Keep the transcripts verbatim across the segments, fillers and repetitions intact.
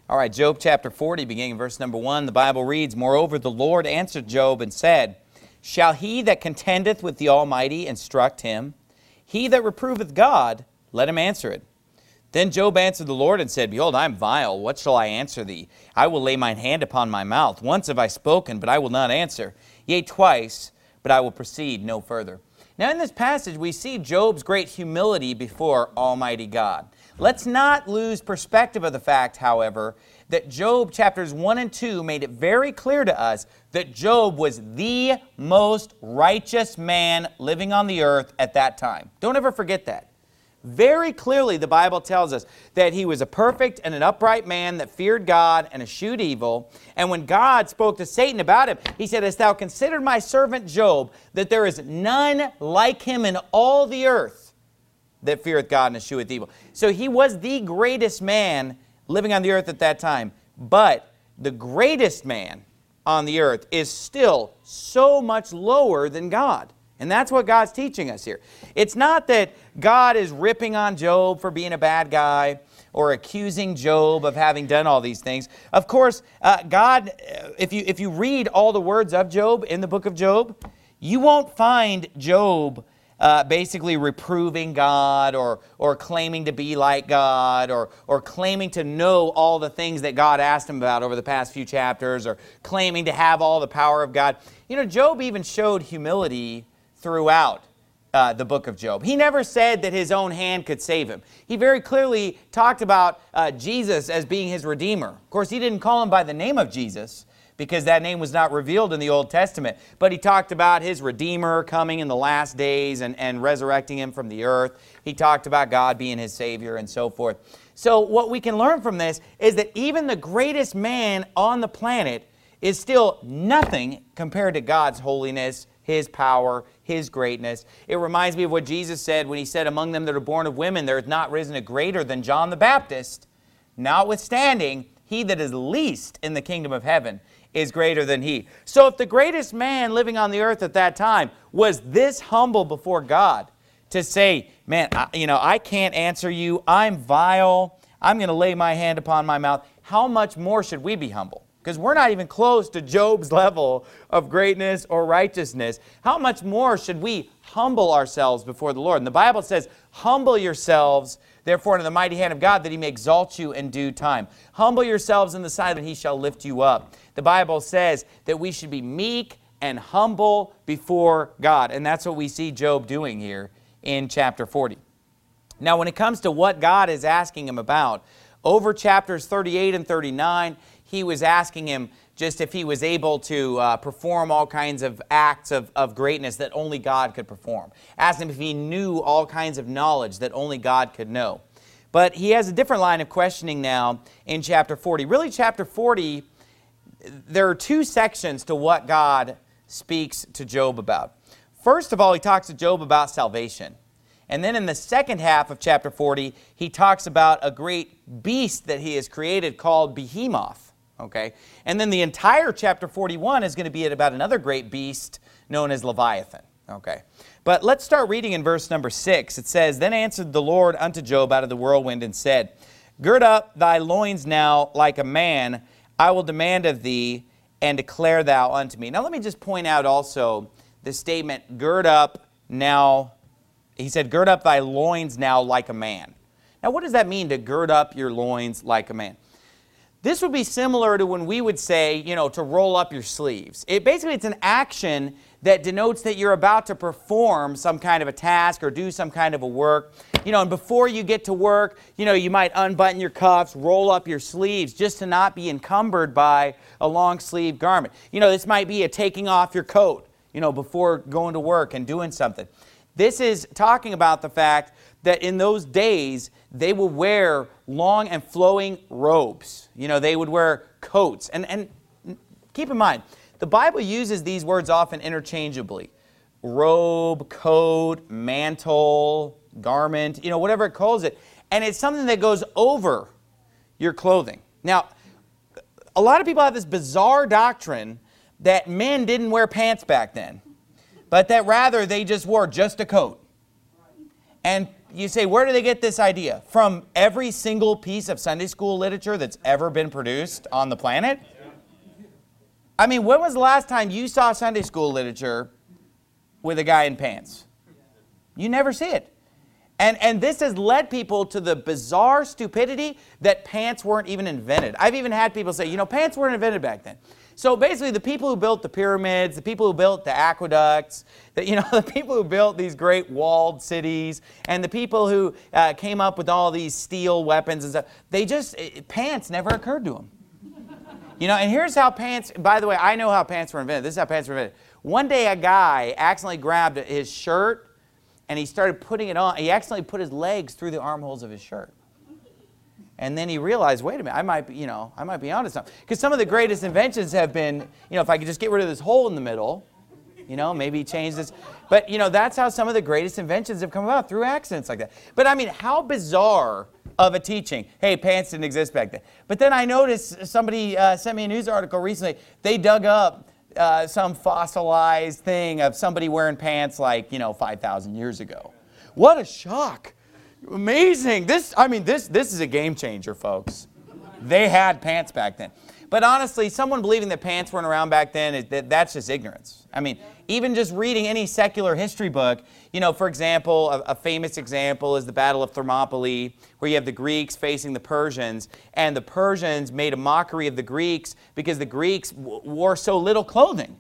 All right, Job chapter forty, beginning in verse number one, the Bible reads, Moreover, the Lord answered Job and said, Shall he that contendeth with the Almighty instruct him? He that reproveth God, let him answer it. Then Job answered the Lord and said, Behold, I am vile. What shall I answer thee? I will lay mine hand upon my mouth. Once have I spoken, but I will not answer. Yea, twice, but I will proceed no further. Now in this passage, we see Job's great humility before Almighty God. Let's not lose perspective of the fact, however, that Job chapters one and two made it very clear to us that Job was the most righteous man living on the earth at that time. Don't ever forget that. Very clearly, the Bible tells us that he was a perfect and an upright man that feared God and eschewed evil. And when God spoke to Satan about him, he said, Hast thou considered my servant Job, that there is none like him in all the earth that feareth God and escheweth evil. So he was the greatest man living on the earth at that time. But the greatest man on the earth is still so much lower than God. And that's what God's teaching us here. It's not that God is ripping on Job for being a bad guy or accusing Job of having done all these things. Of course, uh, God, if you, if you read all the words of Job in the book of Job, you won't find Job uh, basically reproving God or, or claiming to be like God or, or claiming to know all the things that God asked him about over the past few chapters or claiming to have all the power of God. You know, Job even showed humility throughout uh, the book of Job. He never said that his own hand could save him. He very clearly talked about uh, Jesus as being his Redeemer. Of course, he didn't call him by the name of Jesus because that name was not revealed in the Old Testament. But he talked about his Redeemer coming in the last days and, and resurrecting him from the earth. He talked about God being his Savior and so forth. So what we can learn from this is that even the greatest man on the planet is still nothing compared to God's holiness, His power, His greatness. It reminds me of what Jesus said when He said, Among them that are born of women, there is not risen a greater than John the Baptist. Notwithstanding, he that is least in the kingdom of heaven is greater than he. So if the greatest man living on the earth at that time was this humble before God to say, man, I, you know, I can't answer you. I'm vile. I'm going to lay my hand upon my mouth. How much more should we be humble? Because we're not even close to Job's level of greatness or righteousness. How much more should we humble ourselves before the Lord? And the Bible says, humble yourselves, therefore, under the mighty hand of God, that He may exalt you in due time. Humble yourselves in the sight, and He shall lift you up. The Bible says that we should be meek and humble before God. And that's what we see Job doing here in chapter forty. Now, when it comes to what God is asking him about, over chapters thirty-eight and thirty-nine, he was asking him just if he was able to uh, perform all kinds of acts of, of greatness that only God could perform. Asked him if he knew all kinds of knowledge that only God could know. But he has a different line of questioning now in chapter forty. Really, chapter forty, there are two sections to what God speaks to Job about. First of all, he talks to Job about salvation. And then in the second half of chapter forty, he talks about a great beast that he has created called Behemoth. Okay? And then the entire chapter forty-one is going to be about another great beast known as Leviathan. Okay? But let's start reading in verse number six. It says, Then answered the Lord unto Job out of the whirlwind and said, Gird up thy loins now like a man, I will demand of thee, and declare thou unto me. Now let me just point out also the statement, gird up now. He said, gird up thy loins now like a man. Now what does that mean, to gird up your loins like a man? This would be similar to when we would say, you know, to roll up your sleeves. It basically, it's an action that denotes that you're about to perform some kind of a task or do some kind of a work. You know, and before you get to work, you know, you might unbutton your cuffs, roll up your sleeves just to not be encumbered by a long sleeve garment. You know, this might be a taking off your coat, you know, before going to work and doing something. This is talking about the fact that in those days, they would wear long and flowing robes. You know, they would wear coats. And, and keep in mind, the Bible uses these words often interchangeably. Robe, coat, mantle, garment, you know, whatever it calls it. And it's something that goes over your clothing. Now, a lot of people have this bizarre doctrine that men didn't wear pants back then, but that rather they just wore just a coat. And you say, where do they get this idea? From every single piece of Sunday school literature that's ever been produced on the planet? I mean, when was the last time you saw Sunday school literature with a guy in pants? You never see it. And, and this has led people to the bizarre stupidity that pants weren't even invented. I've even had people say, you know, pants weren't invented back then. So basically, the people who built the pyramids, the people who built the aqueducts, the, you know, the people who built these great walled cities, and the people who uh, came up with all these steel weapons and stuff, they just, it, pants never occurred to them. You know, and here's how pants, by the way, I know how pants were invented. This is how pants were invented. One day, a guy accidentally grabbed his shirt, and he started putting it on. He accidentally put his legs through the armholes of his shirt. And then he realized, wait a minute, I might be, you know, I might be onto something. Because some of the greatest inventions have been, you know, if I could just get rid of this hole in the middle, you know, maybe change this. But, you know, that's how some of the greatest inventions have come about, through accidents like that. But, I mean, how bizarre of a teaching. Hey, pants didn't exist back then. But then I noticed somebody uh, sent me a news article recently. They dug up Uh, some fossilized thing of somebody wearing pants like, you know, five thousand years ago. What a shock. Amazing. This, I mean, this, this is a game changer, folks. They had pants back then. But honestly, someone believing that pants weren't around back then, is, that, that's just ignorance. I mean, even just reading any secular history book, you know, for example, a, a famous example is the Battle of Thermopylae, where you have the Greeks facing the Persians, and the Persians made a mockery of the Greeks because the Greeks w wore so little clothing.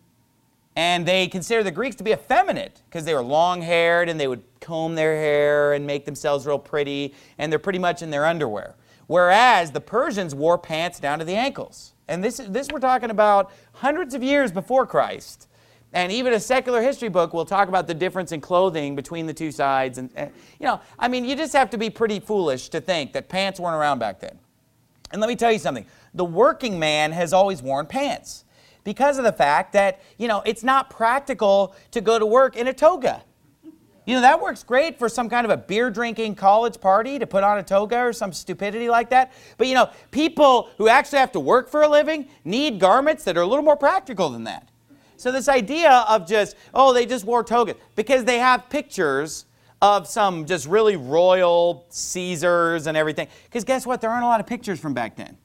And they considered the Greeks to be effeminate because they were long-haired and they would comb their hair and make themselves real pretty, and they're pretty much in their underwear. Whereas the Persians wore pants down to the ankles. And this, this we're talking about hundreds of years before Christ. And even a secular history book will talk about the difference in clothing between the two sides. And, and you know, I mean, you just have to be pretty foolish to think that pants weren't around back then. And let me tell you something. The working man has always worn pants because of the fact that, you know, it's not practical to go to work in a toga. You know, that works great for some kind of a beer-drinking college party to put on a toga or some stupidity like that. But, you know, people who actually have to work for a living need garments that are a little more practical than that. So this idea of just, oh, they just wore togas, because they have pictures of some just really royal Caesars and everything. Because guess what? There aren't a lot of pictures from back then.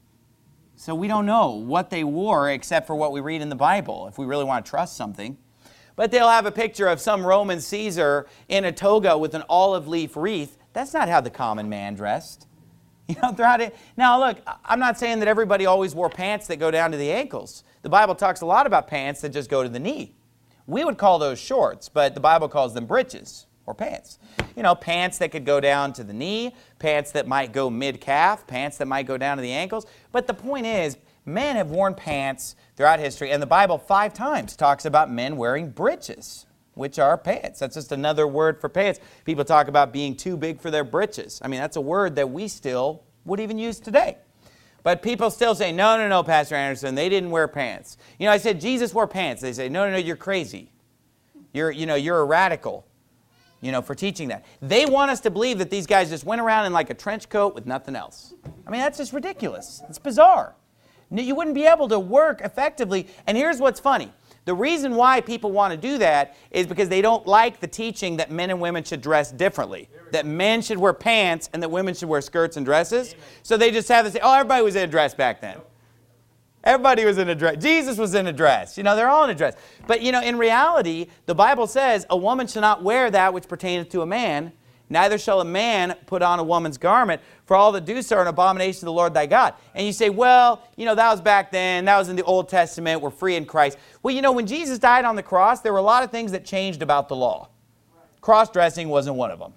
So we don't know what they wore except for what we read in the Bible, if we really want to trust something. But they'll have a picture of some Roman Caesar in a toga with an olive leaf wreath. That's not how the common man dressed. You know, throughout it. Now, look, I'm not saying that everybody always wore pants that go down to the ankles. The Bible talks a lot about pants that just go to the knee. We would call those shorts, but the Bible calls them breeches or pants. You know, pants that could go down to the knee, pants that might go mid-calf, pants that might go down to the ankles. But the point is, men have worn pants throughout history, and the Bible five times talks about men wearing breeches, which are pants. That's just another word for pants. People talk about being too big for their breeches. I mean, that's a word that we still would even use today. But people still say, no, no, no, Pastor Anderson, they didn't wear pants. You know, I said, Jesus wore pants. They say, no, no, no, you're crazy. You're, you know, you're a radical, you know, for teaching that. They want us to believe that these guys just went around in like a trench coat with nothing else. I mean, that's just ridiculous. It's bizarre. You wouldn't be able to work effectively. And here's what's funny. The reason why people want to do that is because they don't like the teaching that men and women should dress differently. That men should wear pants and that women should wear skirts and dresses. Amen. So they just have to say, oh, everybody was in a dress back then. Everybody was in a dress. Jesus was in a dress. You know, they're all in a dress. But, you know, in reality, the Bible says a woman shall not wear that which pertaineth to a man, neither shall a man put on a woman's garment, for all that do so are an abomination to the Lord thy God. And you say, well, you know, that was back then. That was in the Old Testament. We're free in Christ. Well, you know, when Jesus died on the cross, there were a lot of things that changed about the law. Cross-dressing wasn't one of them.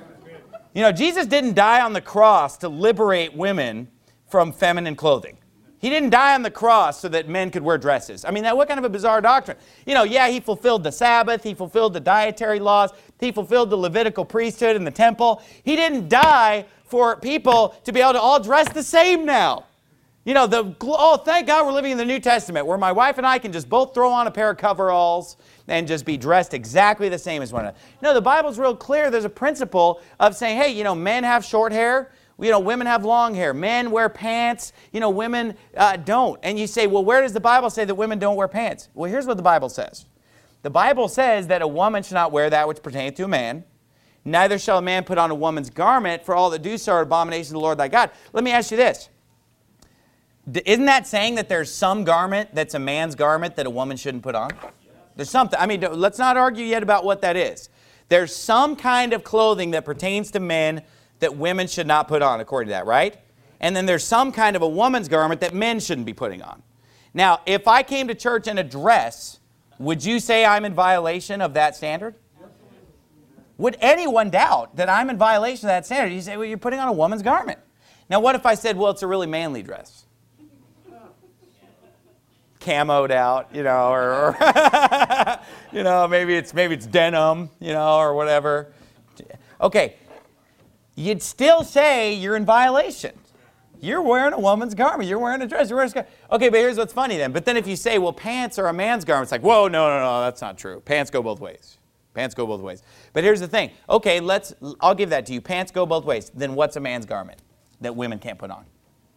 You know, Jesus didn't die on the cross to liberate women from feminine clothing. He didn't die on the cross so that men could wear dresses. I mean, that, what kind of a bizarre doctrine? You know, yeah, he fulfilled the Sabbath. He fulfilled the dietary laws. He fulfilled the Levitical priesthood in the temple. He didn't die for people to be able to all dress the same now. You know, the, oh, thank God we're living in the New Testament where my wife and I can just both throw on a pair of coveralls and just be dressed exactly the same as one another. No, the Bible's real clear. There's a principle of saying, hey, you know, men have short hair. You know, women have long hair. Men wear pants. You know, women uh, don't. And you say, well, where does the Bible say that women don't wear pants? Well, here's what the Bible says. The Bible says that a woman should not wear that which pertains to a man, Neither shall a man put on a woman's garment, for all that do so are abomination to the Lord thy God. Let me ask you this. Isn't that saying that there's some garment that's a man's garment that a woman shouldn't put on? There's something. I mean, let's not argue yet about what that is. There's some kind of clothing that pertains to men that women should not put on, according to that, right? And then there's some kind of a woman's garment that men shouldn't be putting on. Now, if I came to church in a dress, would you say I'm in violation of that standard? Would anyone doubt that I'm in violation of that standard? You say, well, you're putting on a woman's garment. Now, what if I said, well, it's a really manly dress? Camoed out, you know, or, or you know, maybe it's maybe it's denim, you know, or whatever. Okay, you'd still say you're in violation. You're wearing a woman's garment. You're wearing a dress. You're wearing a skirt. Okay, but here's what's funny then. But then if you say, well, pants are a man's garment, it's like, whoa, no, no, no, that's not true. Pants go both ways. Pants go both ways. But here's the thing. Okay, let's. I'll give that to you. Pants go both ways. Then what's a man's garment that women can't put on?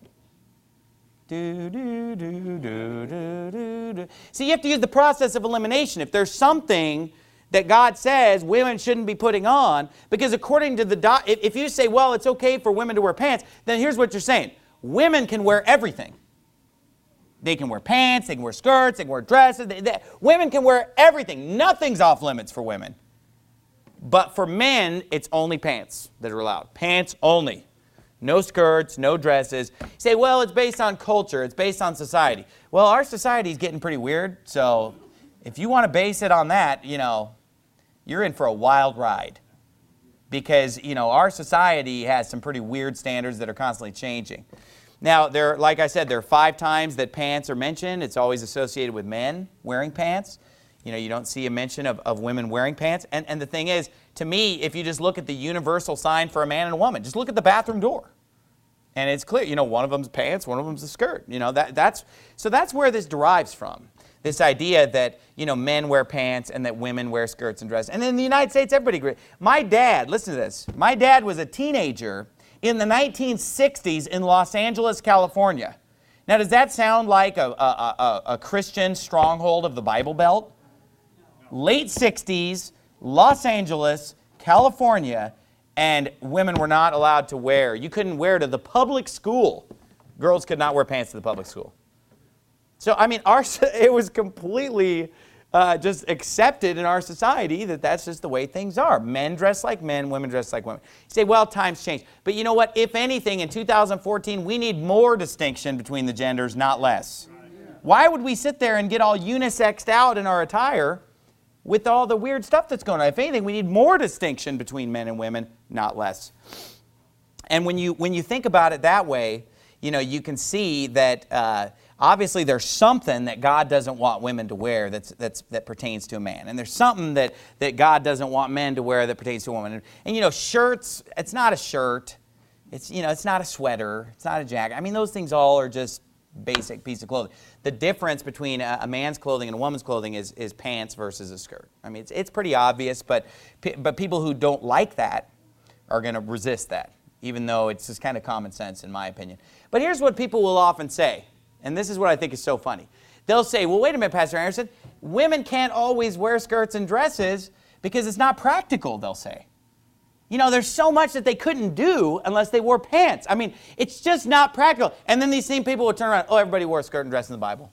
Do, do, do, do, do, do, do. See, you have to use the process of elimination. If there's something that God says women shouldn't be putting on, because according to the, do if, if you say, well, it's okay for women to wear pants, then here's what you're saying. Women can wear everything. They can wear pants, they can wear skirts, they can wear dresses. They, they, women can wear everything. Nothing's off limits for women. But for men, it's only pants that are allowed. Pants only. No skirts, no dresses. You say, well, it's based on culture. It's based on society. Well, our society is getting pretty weird. So if you want to base it on that, you know, you're in for a wild ride. Because, you know, our society has some pretty weird standards that are constantly changing. Now, there, like I said, there are five times that pants are mentioned. It's always associated with men wearing pants. You know, you don't see a mention of, of women wearing pants. And, and the thing is, to me, if you just look at the universal sign for a man and a woman, just look at the bathroom door. And it's clear, you know, one of them's pants, one of them's a skirt. You know, that, that's, so that's where this derives from. This idea that, you know, men wear pants and that women wear skirts and dresses. And in the United States, everybody agrees. My dad, listen to this. My dad was a teenager in the nineteen sixties in Los Angeles, California. Now, does that sound like a, a, a, a Christian stronghold of the Bible Belt? Late sixties, Los Angeles, California, and women were not allowed to wear. You couldn't wear to the public school. Girls could not wear pants to the public school. So, I mean, our, it was completely uh, just accepted in our society that that's just the way things are. Men dress like men, women dress like women. You say, well, times change. But you know what? If anything, in two thousand fourteen, we need more distinction between the genders, not less. Why would we sit there and get all unisexed out in our attire with all the weird stuff that's going on? If anything, we need more distinction between men and women, not less. And when you, when you think about it that way, you know, you can see that uh, obviously there's something that God doesn't want women to wear that's, that's, that pertains to a man. And there's something that, that God doesn't want men to wear that pertains to a woman. And, and, you know, shirts, it's not a shirt. It's, you know, it's not a sweater. It's not a jacket. I mean, those things all are just basic piece of clothing. The difference between a, a man's clothing and a woman's clothing is, is pants versus a skirt. I mean, it's, it's pretty obvious, but, but people who don't like that are going to resist that, even though it's just kind of common sense in my opinion. But here's what people will often say, and this is what I think is so funny. They'll say, well, wait a minute, Pastor Anderson, women can't always wear skirts and dresses because it's not practical, they'll say. You know, there's so much that they couldn't do unless they wore pants. I mean, it's just not practical. And then these same people would turn around, oh, everybody wore a skirt and dress in the Bible.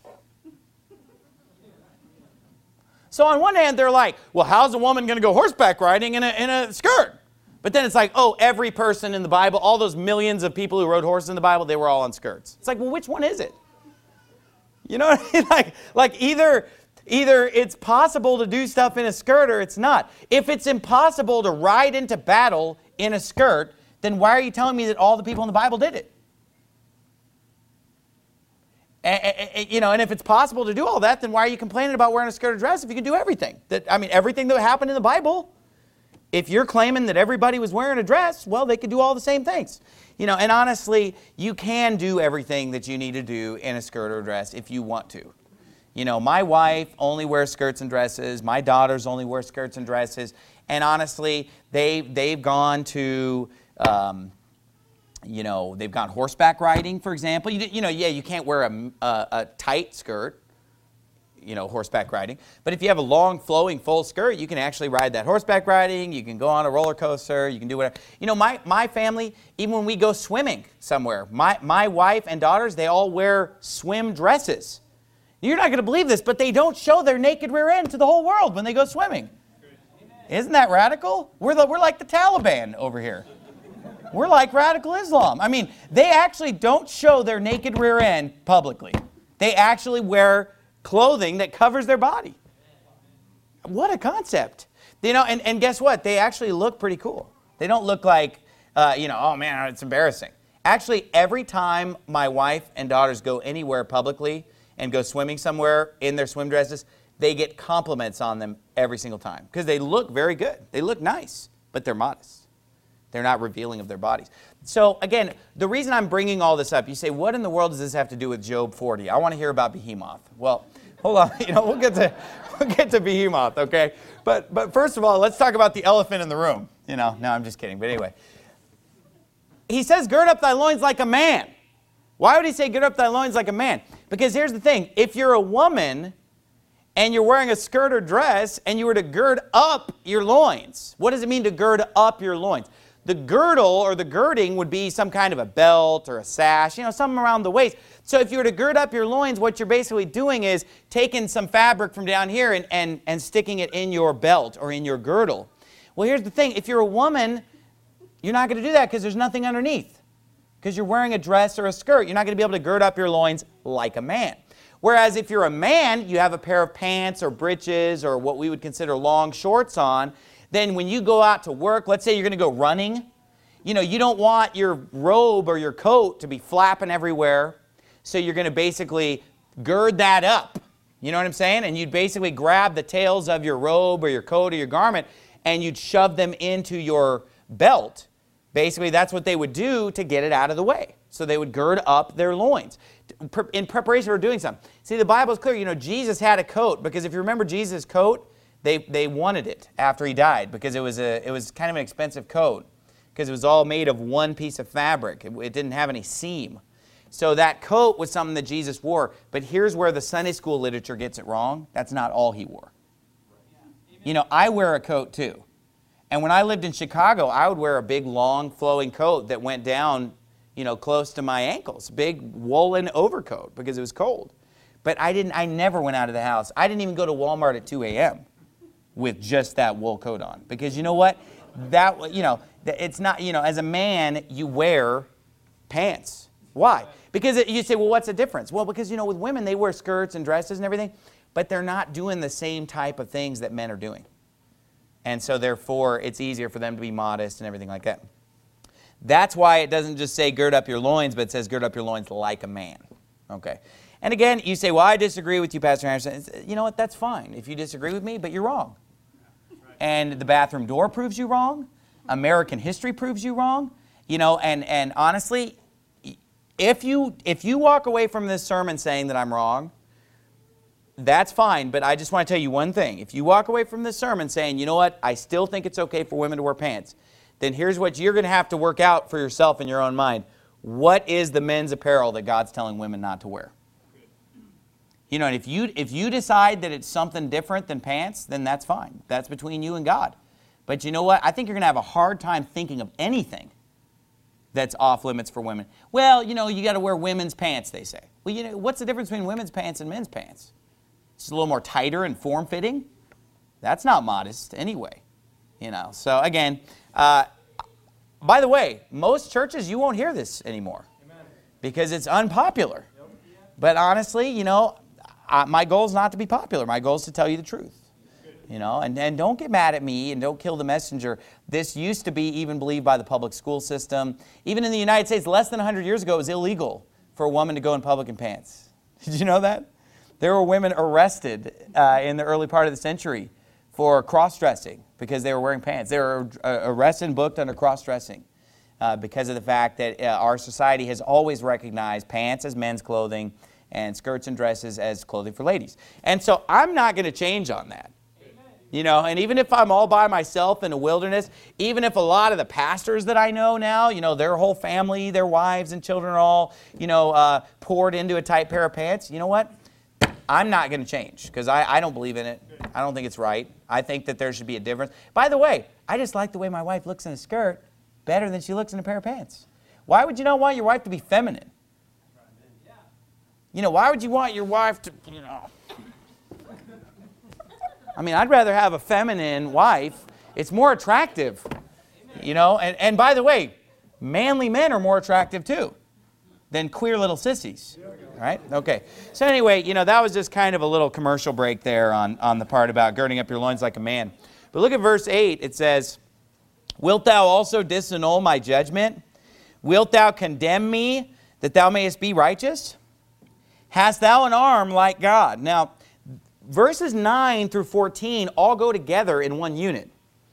So on one hand, they're like, well, how's a woman going to go horseback riding in a, in a skirt? But then it's like, oh, every person in the Bible, all those millions of people who rode horses in the Bible, they were all on skirts. It's like, well, which one is it? You know what I mean? Like, like either... Either it's possible to do stuff in a skirt or it's not. If it's impossible to ride into battle in a skirt, then why are you telling me that all the people in the Bible did it? And, you know, and if it's possible to do all that, then why are you complaining about wearing a skirt or dress if you can do everything? That, I mean, everything that happened in the Bible, if you're claiming that everybody was wearing a dress, well, they could do all the same things. You know, and honestly, you can do everything that you need to do in a skirt or dress if you want to. You know, my wife only wears skirts and dresses. My daughters only wear skirts and dresses. And honestly, they, they've gone to, um, you know, they've gone horseback riding, for example. You, you know, yeah, you can't wear a, a, a tight skirt. you know, horseback riding. But if you have a long, flowing, full skirt, you can actually ride that horseback riding. You can go on a roller coaster. You can do whatever. You know, my, my family, even when we go swimming somewhere, my, my wife and daughters, they all wear swim dresses. You're not going to believe this, but they don't show their naked rear end to the whole world when they go swimming. Isn't that radical? We're, the, we're like the Taliban over here. We're like radical Islam. I mean, they actually don't show their naked rear end publicly. They actually wear clothing that covers their body. What a concept. You know, and, and guess what? They actually look pretty cool. They don't look like, uh, you know, oh man, it's embarrassing. Actually, every time my wife and daughters go anywhere publicly and go swimming somewhere in their swim dresses, they get compliments on them every single time because they look very good. They look nice, but they're modest. They're not revealing of their bodies. So again, the reason I'm bringing all this up, you say, what in the world does this have to do with Job forty? I want to hear about Behemoth. Well, hold on. You know, we'll get to we'll get to Behemoth, okay? But but first of all, let's talk about the elephant in the room. You know, no, I'm just kidding. But anyway, he says, "Gird up thy loins like a man." Why would he say, "Gird up thy loins like a man"? Because here's the thing: if you're a woman and you're wearing a skirt or dress, and you were to gird up your loins, what does it mean to gird up your loins? The girdle or the girding would be some kind of a belt or a sash, you know, something around the waist. So if you were to gird up your loins, what you're basically doing is taking some fabric from down here and, and, and sticking it in your belt or in your girdle. Well, here's the thing. If you're a woman, you're not going to do that because there's nothing underneath. Because you're wearing a dress or a skirt. You're not going to be able to gird up your loins like a man. Whereas if you're a man, you have a pair of pants or breeches or what we would consider long shorts on, then when you go out to work, let's say you're going to go running, you know, you don't want your robe or your coat to be flapping everywhere. So you're going to basically gird that up. You know what I'm saying? And you'd basically grab the tails of your robe or your coat or your garment and you'd shove them into your belt. Basically, that's what they would do to get it out of the way. So they would gird up their loins in preparation for doing something. See, the Bible's clear. You know, Jesus had a coat because if you remember Jesus' coat, they, they wanted it after he died because it was, a, it was kind of an expensive coat because it was all made of one piece of fabric. It, it didn't have any seam. So that coat was something that Jesus wore. But here's where the Sunday school literature gets it wrong. That's not all he wore. You know, I wear a coat too. And when I lived in Chicago, I would wear a big, long, flowing coat that went down, you know, close to my ankles. Big woolen overcoat because it was cold. But I didn't. I never went out of the house. I didn't even go to Walmart at two A M with just that wool coat on. Because you know what? That, you know, it's not, you know, as a man, you wear pants. Why? Because it, you say, well, what's the difference? Well, because, you know, with women, they wear skirts and dresses and everything, but they're not doing the same type of things that men are doing. And so, therefore, it's easier for them to be modest and everything like that. That's why it doesn't just say gird up your loins, but it says gird up your loins like a man. Okay. And again, you say, well, I disagree with you, Pastor Anderson. You know what? That's fine if you disagree with me, but you're wrong. And the bathroom door proves you wrong. American history proves you wrong. You know, and, and honestly, if you, if you walk away from this sermon saying that I'm wrong, that's fine, but I just want to tell you one thing. If you walk away from this sermon saying, you know what, I still think it's okay for women to wear pants, then here's what you're going to have to work out for yourself in your own mind. What is the men's apparel that God's telling women not to wear? You know, and if you, if you decide that it's something different than pants, then that's fine. That's between you and God. But you know what? I think you're going to have a hard time thinking of anything that's off limits for women. Well, you know, you got to wear women's pants, they say. Well, you know, what's the difference between women's pants and men's pants? It's a little more tighter and form-fitting. That's not modest anyway. You know, so again, uh, by the way, most churches, you won't hear this anymore. Amen. Because it's unpopular. Yep. But honestly, you know, I, my goal is not to be popular. My goal is to tell you the truth. You know, and, and don't get mad at me and don't kill the messenger. This used to be even believed by the public school system. Even in the United States, less than one hundred years ago, it was illegal for a woman to go in public in pants. Did you know that? There were women arrested uh, in the early part of the century for cross-dressing because they were wearing pants. They were uh, arrested and booked under cross-dressing uh, because of the fact that uh, our society has always recognized pants as men's clothing and skirts and dresses as clothing for ladies. And so I'm not going to change on that. You know, and even if I'm all by myself in a wilderness, even if a lot of the pastors that I know now, you know, their whole family, their wives and children are all, you know, uh, poured into a tight pair of pants, you know what? I'm not going to change because I, I don't believe in it. I don't think it's right. I think that there should be a difference. By the way, I just like the way my wife looks in a skirt better than she looks in a pair of pants. Why would you not want your wife to be feminine? You know, why would you want your wife to, you know... I mean, I'd rather have a feminine wife. It's more attractive, you know. And, and by the way, manly men are more attractive too than queer little sissies, right? Okay. So anyway, you know, that was just kind of a little commercial break there on, on the part about girding up your loins like a man. But look at verse eight. It says, wilt thou also disannul my judgment? Wilt thou condemn me that thou mayest be righteous? Hast thou an arm like God? Now, verses nine through fourteen all go together in one unit.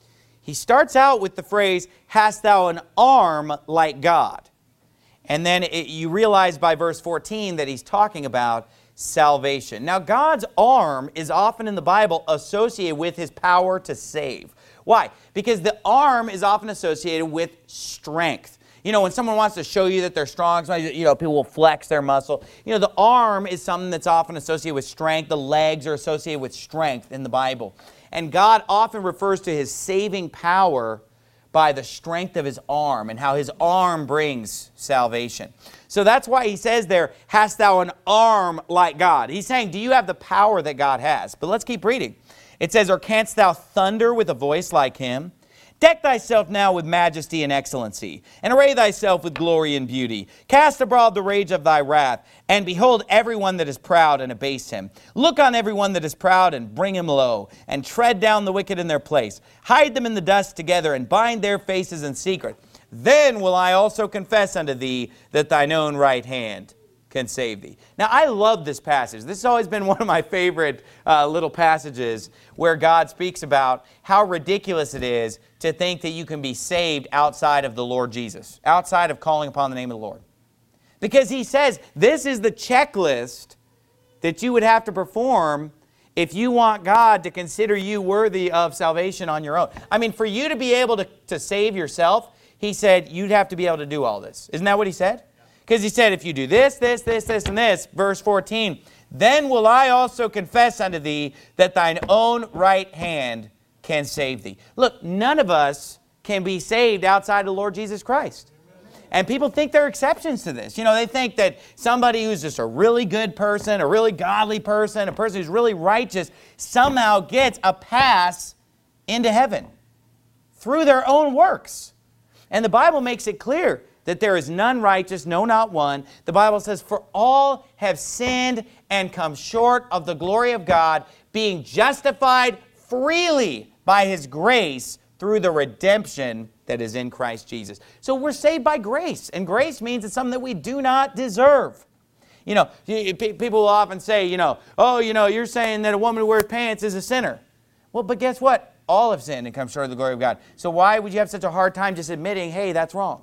He starts out with the phrase, hast thou an arm like God? And then it, you realize by verse fourteen that he's talking about salvation. Now, God's arm is often in the Bible associated with his power to save. Why? Because the arm is often associated with strength. You know, when someone wants to show you that they're strong, you know, people will flex their muscle. You know, the arm is something that's often associated with strength. The legs are associated with strength in the Bible. And God often refers to his saving power by the strength of his arm and how his arm brings salvation. So that's why he says there, hast thou an arm like God? He's saying, do you have the power that God has? But let's keep reading. It says, or canst thou thunder with a voice like him? Deck thyself now with majesty and excellency, and array thyself with glory and beauty. Cast abroad the rage of thy wrath, and behold everyone that is proud and abase him. Look on everyone that is proud and bring him low, and tread down the wicked in their place. Hide them in the dust together, and bind their faces in secret. Then will I also confess unto thee that thine own right hand can save thee. Now, I love this passage. This has always been one of my favorite uh, little passages where God speaks about how ridiculous it is to think that you can be saved outside of the Lord Jesus, outside of calling upon the name of the Lord. Because he says this is the checklist that you would have to perform if you want God to consider you worthy of salvation on your own. I mean, for you to be able to, to save yourself, he said you'd have to be able to do all this. Isn't that what he said? Because he said, if you do this, this, this, this, and this, verse fourteen, then will I also confess unto thee that thine own right hand can save thee. Look, none of us can be saved outside of the Lord Jesus Christ. And people think there are exceptions to this. You know, they think that somebody who's just a really good person, a really godly person, a person who's really righteous, somehow gets a pass into heaven through their own works. And the Bible makes it clear that there is none righteous, no, not one. The Bible says, for all have sinned and come short of the glory of God, being justified freely by his grace through the redemption that is in Christ Jesus. So we're saved by grace, and grace means it's something that we do not deserve. You know, people will often say, you know, oh, you know, you're saying that a woman who wears pants is a sinner. Well, but guess what? All have sinned and come short of the glory of God. So why would you have such a hard time just admitting, hey, that's wrong?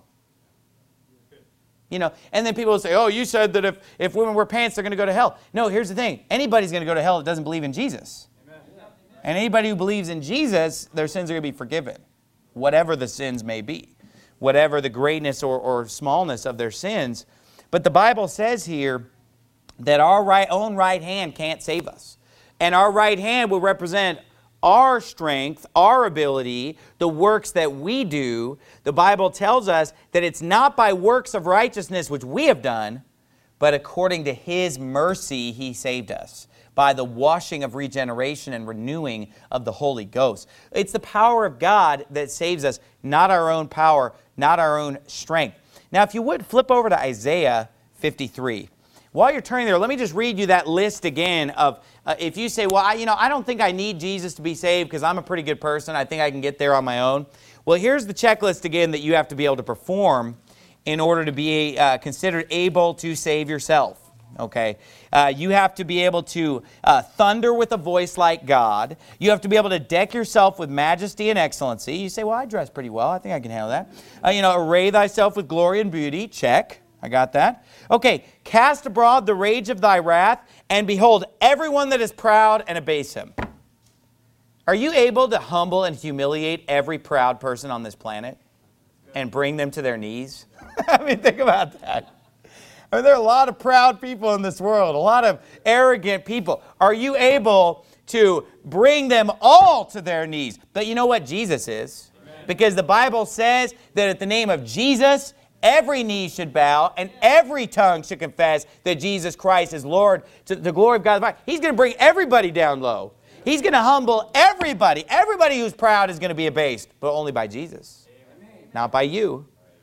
You know, and then people will say, oh, you said that if, if women wear pants, they're going to go to hell. No, here's the thing. Anybody's going to go to hell that doesn't believe in Jesus. Amen. And anybody who believes in Jesus, their sins are going to be forgiven, whatever the sins may be, whatever the greatness or, or smallness of their sins. But the Bible says here that our right, own right hand can't save us. And our right hand will represent our strength, our ability, the works that we do. The Bible tells us that it's not by works of righteousness which we have done, but according to his mercy he saved us by the washing of regeneration and renewing of the Holy Ghost. It's the power of God that saves us, not our own power, not our own strength. Now, if you would, flip over to Isaiah fifty-three. While you're turning there, let me just read you that list again of, uh, if you say, well, I, you know, I don't think I need Jesus to be saved because I'm a pretty good person. I think I can get there on my own. Well, here's the checklist again that you have to be able to perform in order to be uh, considered able to save yourself. Okay, uh, you have to be able to uh, thunder with a voice like God. You have to be able to deck yourself with majesty and excellency. You say, well, I dress pretty well. I think I can handle that. Uh, you know, array thyself with glory and beauty. Check. I got that. Okay, cast abroad the rage of thy wrath, and behold everyone that is proud and abase him. Are you able to humble and humiliate every proud person on this planet and bring them to their knees? I mean, think about that. I mean, there are a lot of proud people in this world, a lot of arrogant people. Are you able to bring them all to their knees? But you know what? Jesus is. Amen. Because the Bible says that at the name of Jesus, every knee should bow and every tongue should confess that Jesus Christ is Lord to the glory of God the Father. He's going to bring everybody down low. He's going to humble everybody. Everybody who's proud is going to be abased, but only by Jesus, Amen. Not by you.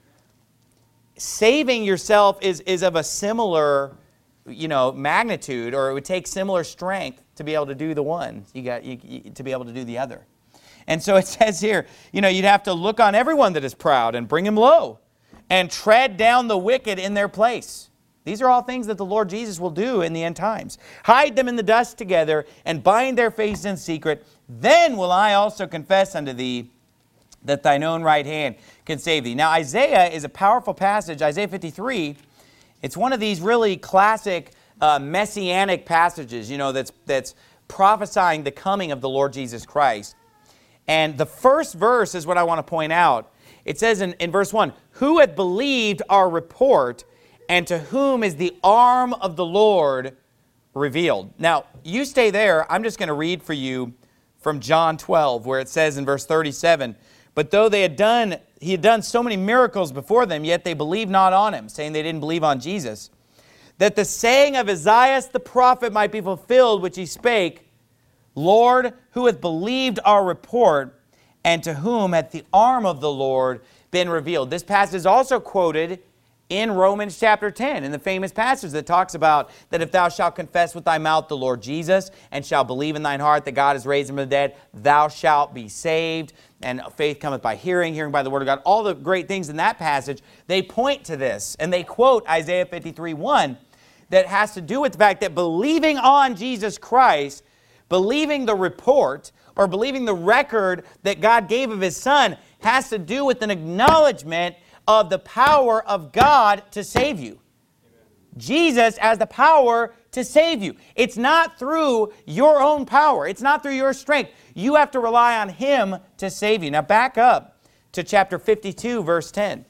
Saving yourself is, is of a similar, you know, magnitude, or it would take similar strength to be able to do the one. You got you, you, to be able to do the other. And so it says here, you know, you'd have to look on everyone that is proud and bring him low and tread down the wicked in their place. These are all things that the Lord Jesus will do in the end times. Hide them in the dust together and bind their faces in secret. Then will I also confess unto thee that thine own right hand can save thee. Now, Isaiah is a powerful passage. Isaiah fifty-three, it's one of these really classic uh, messianic passages, you know, that's, that's prophesying the coming of the Lord Jesus Christ. And the first verse is what I want to point out. It says in, in verse one, who hath believed our report, and to whom is the arm of the Lord revealed? Now, you stay there. I'm just going to read for you from John twelve, where it says in verse thirty-seven, but though they had done, he had done so many miracles before them, yet they believed not on him, saying they didn't believe on Jesus, that the saying of Isaiah the prophet might be fulfilled, which he spake, Lord, who hath believed our report, and to whom hath the arm of the Lord been revealed? This passage is also quoted in Romans chapter ten, in the famous passage that talks about that if thou shalt confess with thy mouth the Lord Jesus, and shalt believe in thine heart that God has raised him from the dead, thou shalt be saved. And faith cometh by hearing, hearing by the word of God. All the great things in that passage, they point to this. And they quote Isaiah fifty-three one that has to do with the fact that believing on Jesus Christ, believing the report, or believing the record that God gave of his Son, has to do with an acknowledgement of the power of God to save you. Amen. Jesus has the power to save you. It's not through your own power. It's not through your strength. You have to rely on him to save you. Now back up to chapter fifty-two, verse ten.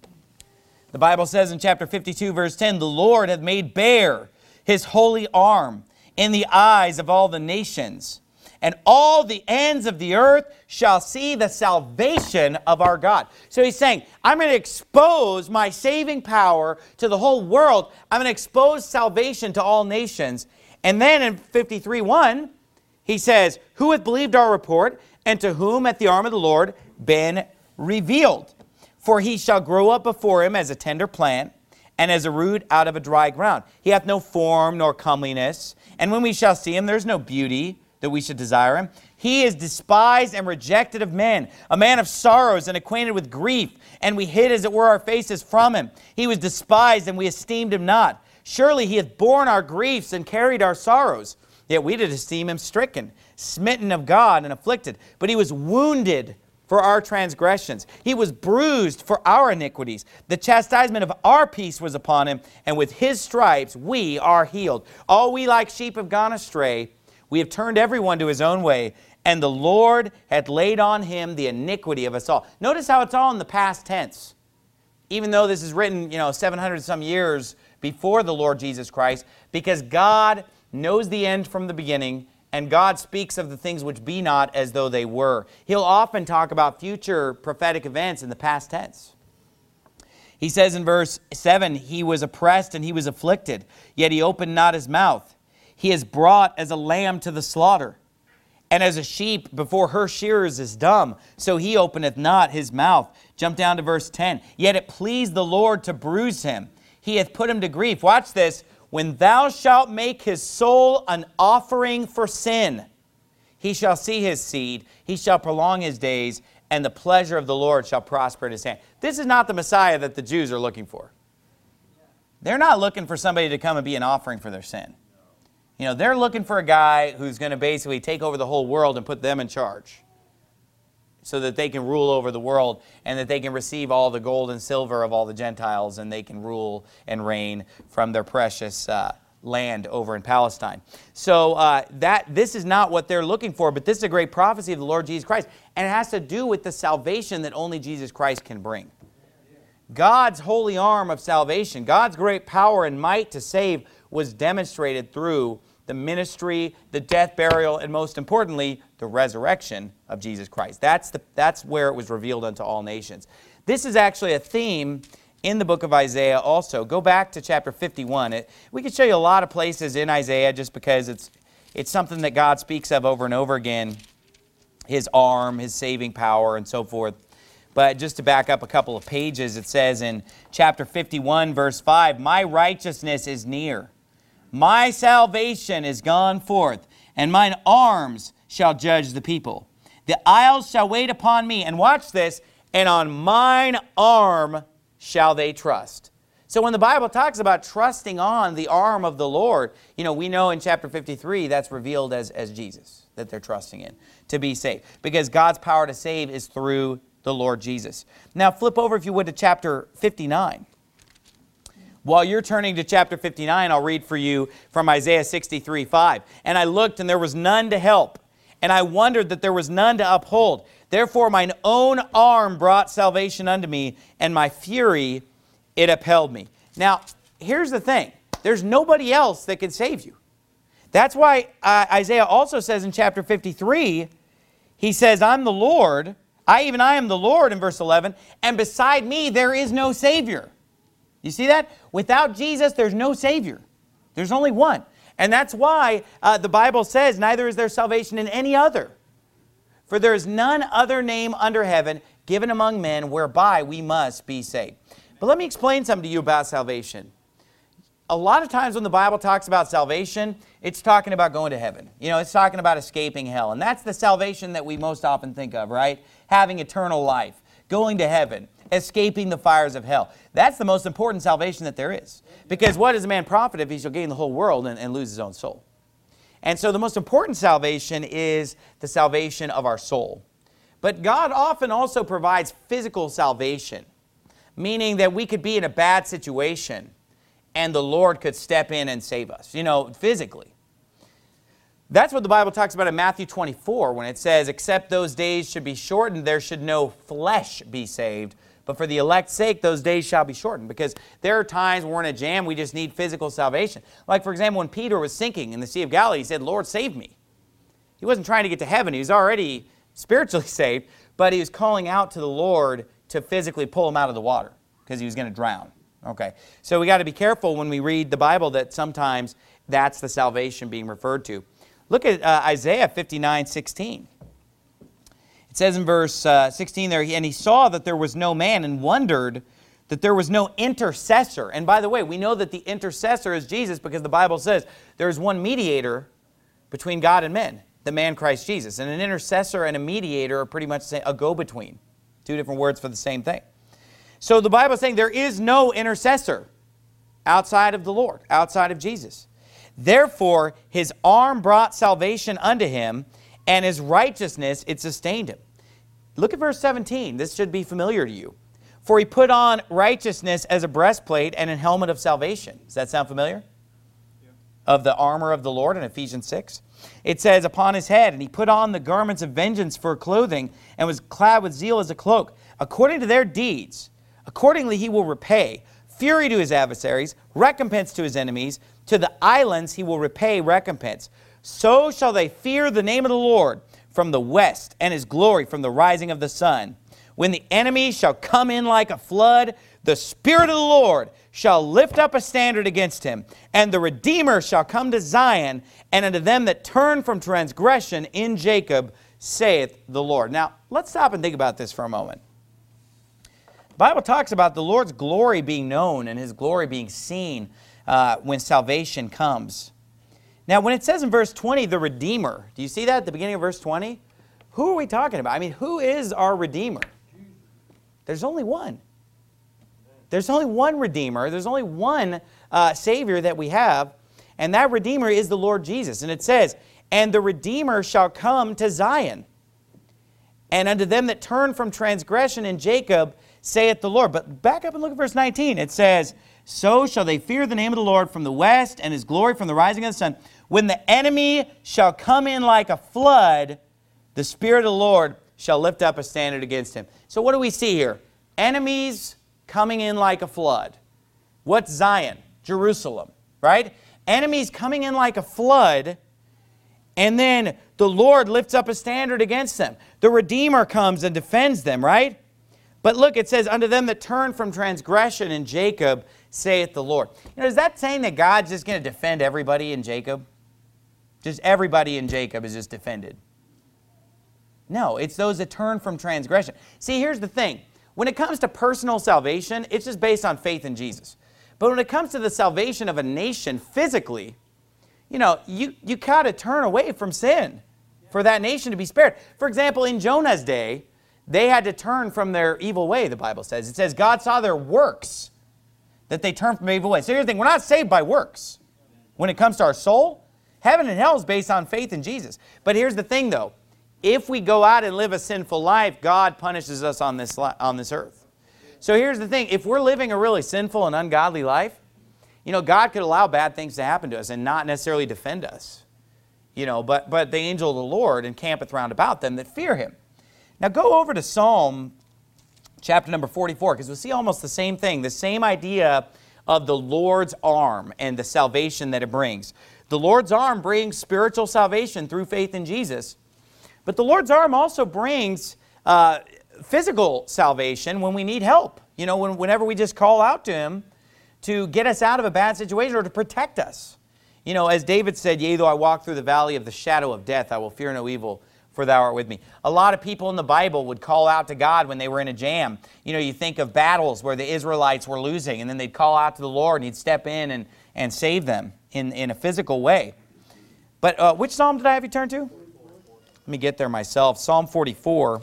The Bible says in chapter fifty-two, verse ten, the Lord hath made bare his holy arm in the eyes of all the nations, and all the ends of the earth shall see the salvation of our God. So he's saying, I'm going to expose my saving power to the whole world. I'm going to expose salvation to all nations. And then in fifty-three one, he says, who hath believed our report, and to whom hath the arm of the Lord been revealed? For he shall grow up before him as a tender plant, and as a root out of a dry ground. He hath no form nor comeliness, and when we shall see him, there is no beauty that we should desire him. He is despised and rejected of men, a man of sorrows and acquainted with grief, and we hid as it were our faces from him. He was despised, and we esteemed him not. Surely he hath borne our griefs and carried our sorrows. Yet we did esteem him stricken, smitten of God, and afflicted. But he was wounded for our transgressions. He was bruised for our iniquities. The chastisement of our peace was upon him, and with his stripes we are healed. All we like sheep have gone astray. We have turned everyone to his own way, and the Lord hath laid on him the iniquity of us all. Notice how it's all in the past tense. Even though this is written, you know, seven hundred some years before the Lord Jesus Christ, because God knows the end from the beginning, and God speaks of the things which be not as though they were. He'll often talk about future prophetic events in the past tense. He says in verse seven, he was oppressed and he was afflicted, yet he opened not his mouth. He is brought as a lamb to the slaughter, and as a sheep before her shearers is dumb, so he openeth not his mouth. Jump down to verse ten. Yet it pleased the Lord to bruise him. He hath put him to grief. Watch this. When thou shalt make his soul an offering for sin, he shall see his seed, he shall prolong his days, and the pleasure of the Lord shall prosper in his hand. This is not the Messiah that the Jews are looking for. They're not looking for somebody to come and be an offering for their sin. You know, they're looking for a guy who's going to basically take over the whole world and put them in charge, so that they can rule over the world, and that they can receive all the gold and silver of all the Gentiles, and they can rule and reign from their precious uh, land over in Palestine. So uh, that this is not what they're looking for, but this is a great prophecy of the Lord Jesus Christ, and it has to do with the salvation that only Jesus Christ can bring. God's holy arm of salvation, God's great power and might to save was demonstrated through the ministry, the death, burial, and most importantly, the resurrection of Jesus Christ. That's, the, that's where it was revealed unto all nations. This is actually a theme in the book of Isaiah also. Go back to chapter fifty-one. It, we could show you a lot of places in Isaiah just because it's, it's something that God speaks of over and over again. His arm, His saving power, and so forth. But just to back up a couple of pages, it says in chapter fifty-one, verse five, "My righteousness is near. My salvation is gone forth, and mine arms shall judge the people. The isles shall wait upon me," and watch this, "and on mine arm shall they trust." So when the Bible talks about trusting on the arm of the Lord, you know, we know in chapter fifty-three that's revealed as, as Jesus, that they're trusting in to be saved. Because God's power to save is through the Lord Jesus. Now flip over, if you would, to chapter fifty-nine. While you're turning to chapter fifty-nine, I'll read for you from Isaiah sixty-three, five. "And I looked, and there was none to help, and I wondered that there was none to uphold. Therefore mine own arm brought salvation unto me, and my fury it upheld me." Now, here's the thing. There's nobody else that can save you. That's why uh, Isaiah also says in chapter fifty-three, he says, "I'm the Lord, I even I am the Lord," in verse eleven, "and beside me there is no Savior." You see that? Without Jesus, there's no Savior. There's only one. And that's why uh, the Bible says, "Neither is there salvation in any other. For there is none other name under heaven given among men whereby we must be saved." But let me explain something to you about salvation. A lot of times when the Bible talks about salvation, it's talking about going to heaven. You know, it's talking about escaping hell. And that's the salvation that we most often think of, right? Having eternal life, going to heaven, escaping the fires of hell. That's the most important salvation that there is. Because what does a man profit if he shall gain the whole world and, and lose his own soul? And so the most important salvation is the salvation of our soul. But God often also provides physical salvation, meaning that we could be in a bad situation and the Lord could step in and save us, you know, physically. That's what the Bible talks about in Matthew twenty-four when it says, "Except those days should be shortened, there should no flesh be saved. But for the elect's sake, those days shall be shortened." Because there are times when we're in a jam, we just need physical salvation. Like, for example, when Peter was sinking in the Sea of Galilee, he said, "Lord, save me." He wasn't trying to get to heaven. He was already spiritually saved, but he was calling out to the Lord to physically pull him out of the water because he was going to drown. Okay, so we got to be careful when we read the Bible that sometimes that's the salvation being referred to. Look at uh, Isaiah fifty-nine, sixteen. It says in verse uh, sixteen there, "And he saw that there was no man and wondered that there was no intercessor." And by the way, we know that the intercessor is Jesus because the Bible says there is one mediator between God and men, the man Christ Jesus. And an intercessor and a mediator are pretty much a go-between. Two different words for the same thing. So the Bible is saying there is no intercessor outside of the Lord, outside of Jesus. "Therefore his arm brought salvation unto him, and his righteousness it sustained him." Look at verse seventeen. This should be familiar to you. "For he put on righteousness as a breastplate and a helmet of salvation." Does that sound familiar? Yeah. Of the armor of the Lord in Ephesians six. It says, "Upon his head, and he put on the garments of vengeance for clothing, and was clad with zeal as a cloak. According to their deeds, accordingly he will repay fury to his adversaries, recompense to his enemies. To the islands he will repay recompense. So shall they fear the name of the Lord from the west, and his glory from the rising of the sun. When the enemy shall come in like a flood, the Spirit of the Lord shall lift up a standard against him. And the Redeemer shall come to Zion, and unto them that turn from transgression in Jacob, saith the Lord." Now, let's stop and think about this for a moment. The Bible talks about the Lord's glory being known and his glory being seen uh, when salvation comes. Now, when it says in verse twenty, the Redeemer, do you see that at the beginning of verse twenty? Who are we talking about? I mean, who is our Redeemer? There's only one. There's only one Redeemer. There's only one uh, Savior that we have, and that Redeemer is the Lord Jesus. And it says, "And the Redeemer shall come to Zion, and unto them that turn from transgression in Jacob, saith the Lord." But back up and look at verse nineteen. It says, "So shall they fear the name of the Lord from the west, and his glory from the rising of the sun. When the enemy shall come in like a flood, the Spirit of the Lord shall lift up a standard against him." So what do we see here? Enemies coming in like a flood. What's Zion? Jerusalem, right? Enemies coming in like a flood, and then the Lord lifts up a standard against them. The Redeemer comes and defends them, right? But look, it says, unto them that turn from transgression in Jacob, saith the Lord. You know, is that saying that God's just going to defend everybody in Jacob? Just everybody in Jacob is just defended. No, it's those that turn from transgression. See, here's the thing. When it comes to personal salvation, it's just based on faith in Jesus. But when it comes to the salvation of a nation physically, you know, you, you got to turn away from sin for that nation to be spared. For example, in Jonah's day, they had to turn from their evil way, the Bible says. It says God saw their works, that they turned from their evil way. So here's the thing, we're not saved by works. When it comes to our soul, heaven and hell is based on faith in Jesus. But here's the thing though, if we go out and live a sinful life, God punishes us on this, on this earth. So here's the thing, if we're living a really sinful and ungodly life, you know, God could allow bad things to happen to us and not necessarily defend us. You know, but, but the angel of the Lord encampeth round about them that fear him. Now go over to Psalm chapter number forty-four, because we'll see almost the same thing, the same idea of the Lord's arm and the salvation that it brings. The Lord's arm brings spiritual salvation through faith in Jesus. But the Lord's arm also brings uh, physical salvation when we need help. You know, when, whenever we just call out to him to get us out of a bad situation or to protect us. You know, as David said, yea, though I walk through the valley of the shadow of death, I will fear no evil, for thou art with me. A lot of people in the Bible would call out to God when they were in a jam. You know, you think of battles where the Israelites were losing, and then they'd call out to the Lord, and he'd step in and, and save them in, in a physical way. But uh, which psalm did I have you turn to? Let me get there myself. Psalm forty-four.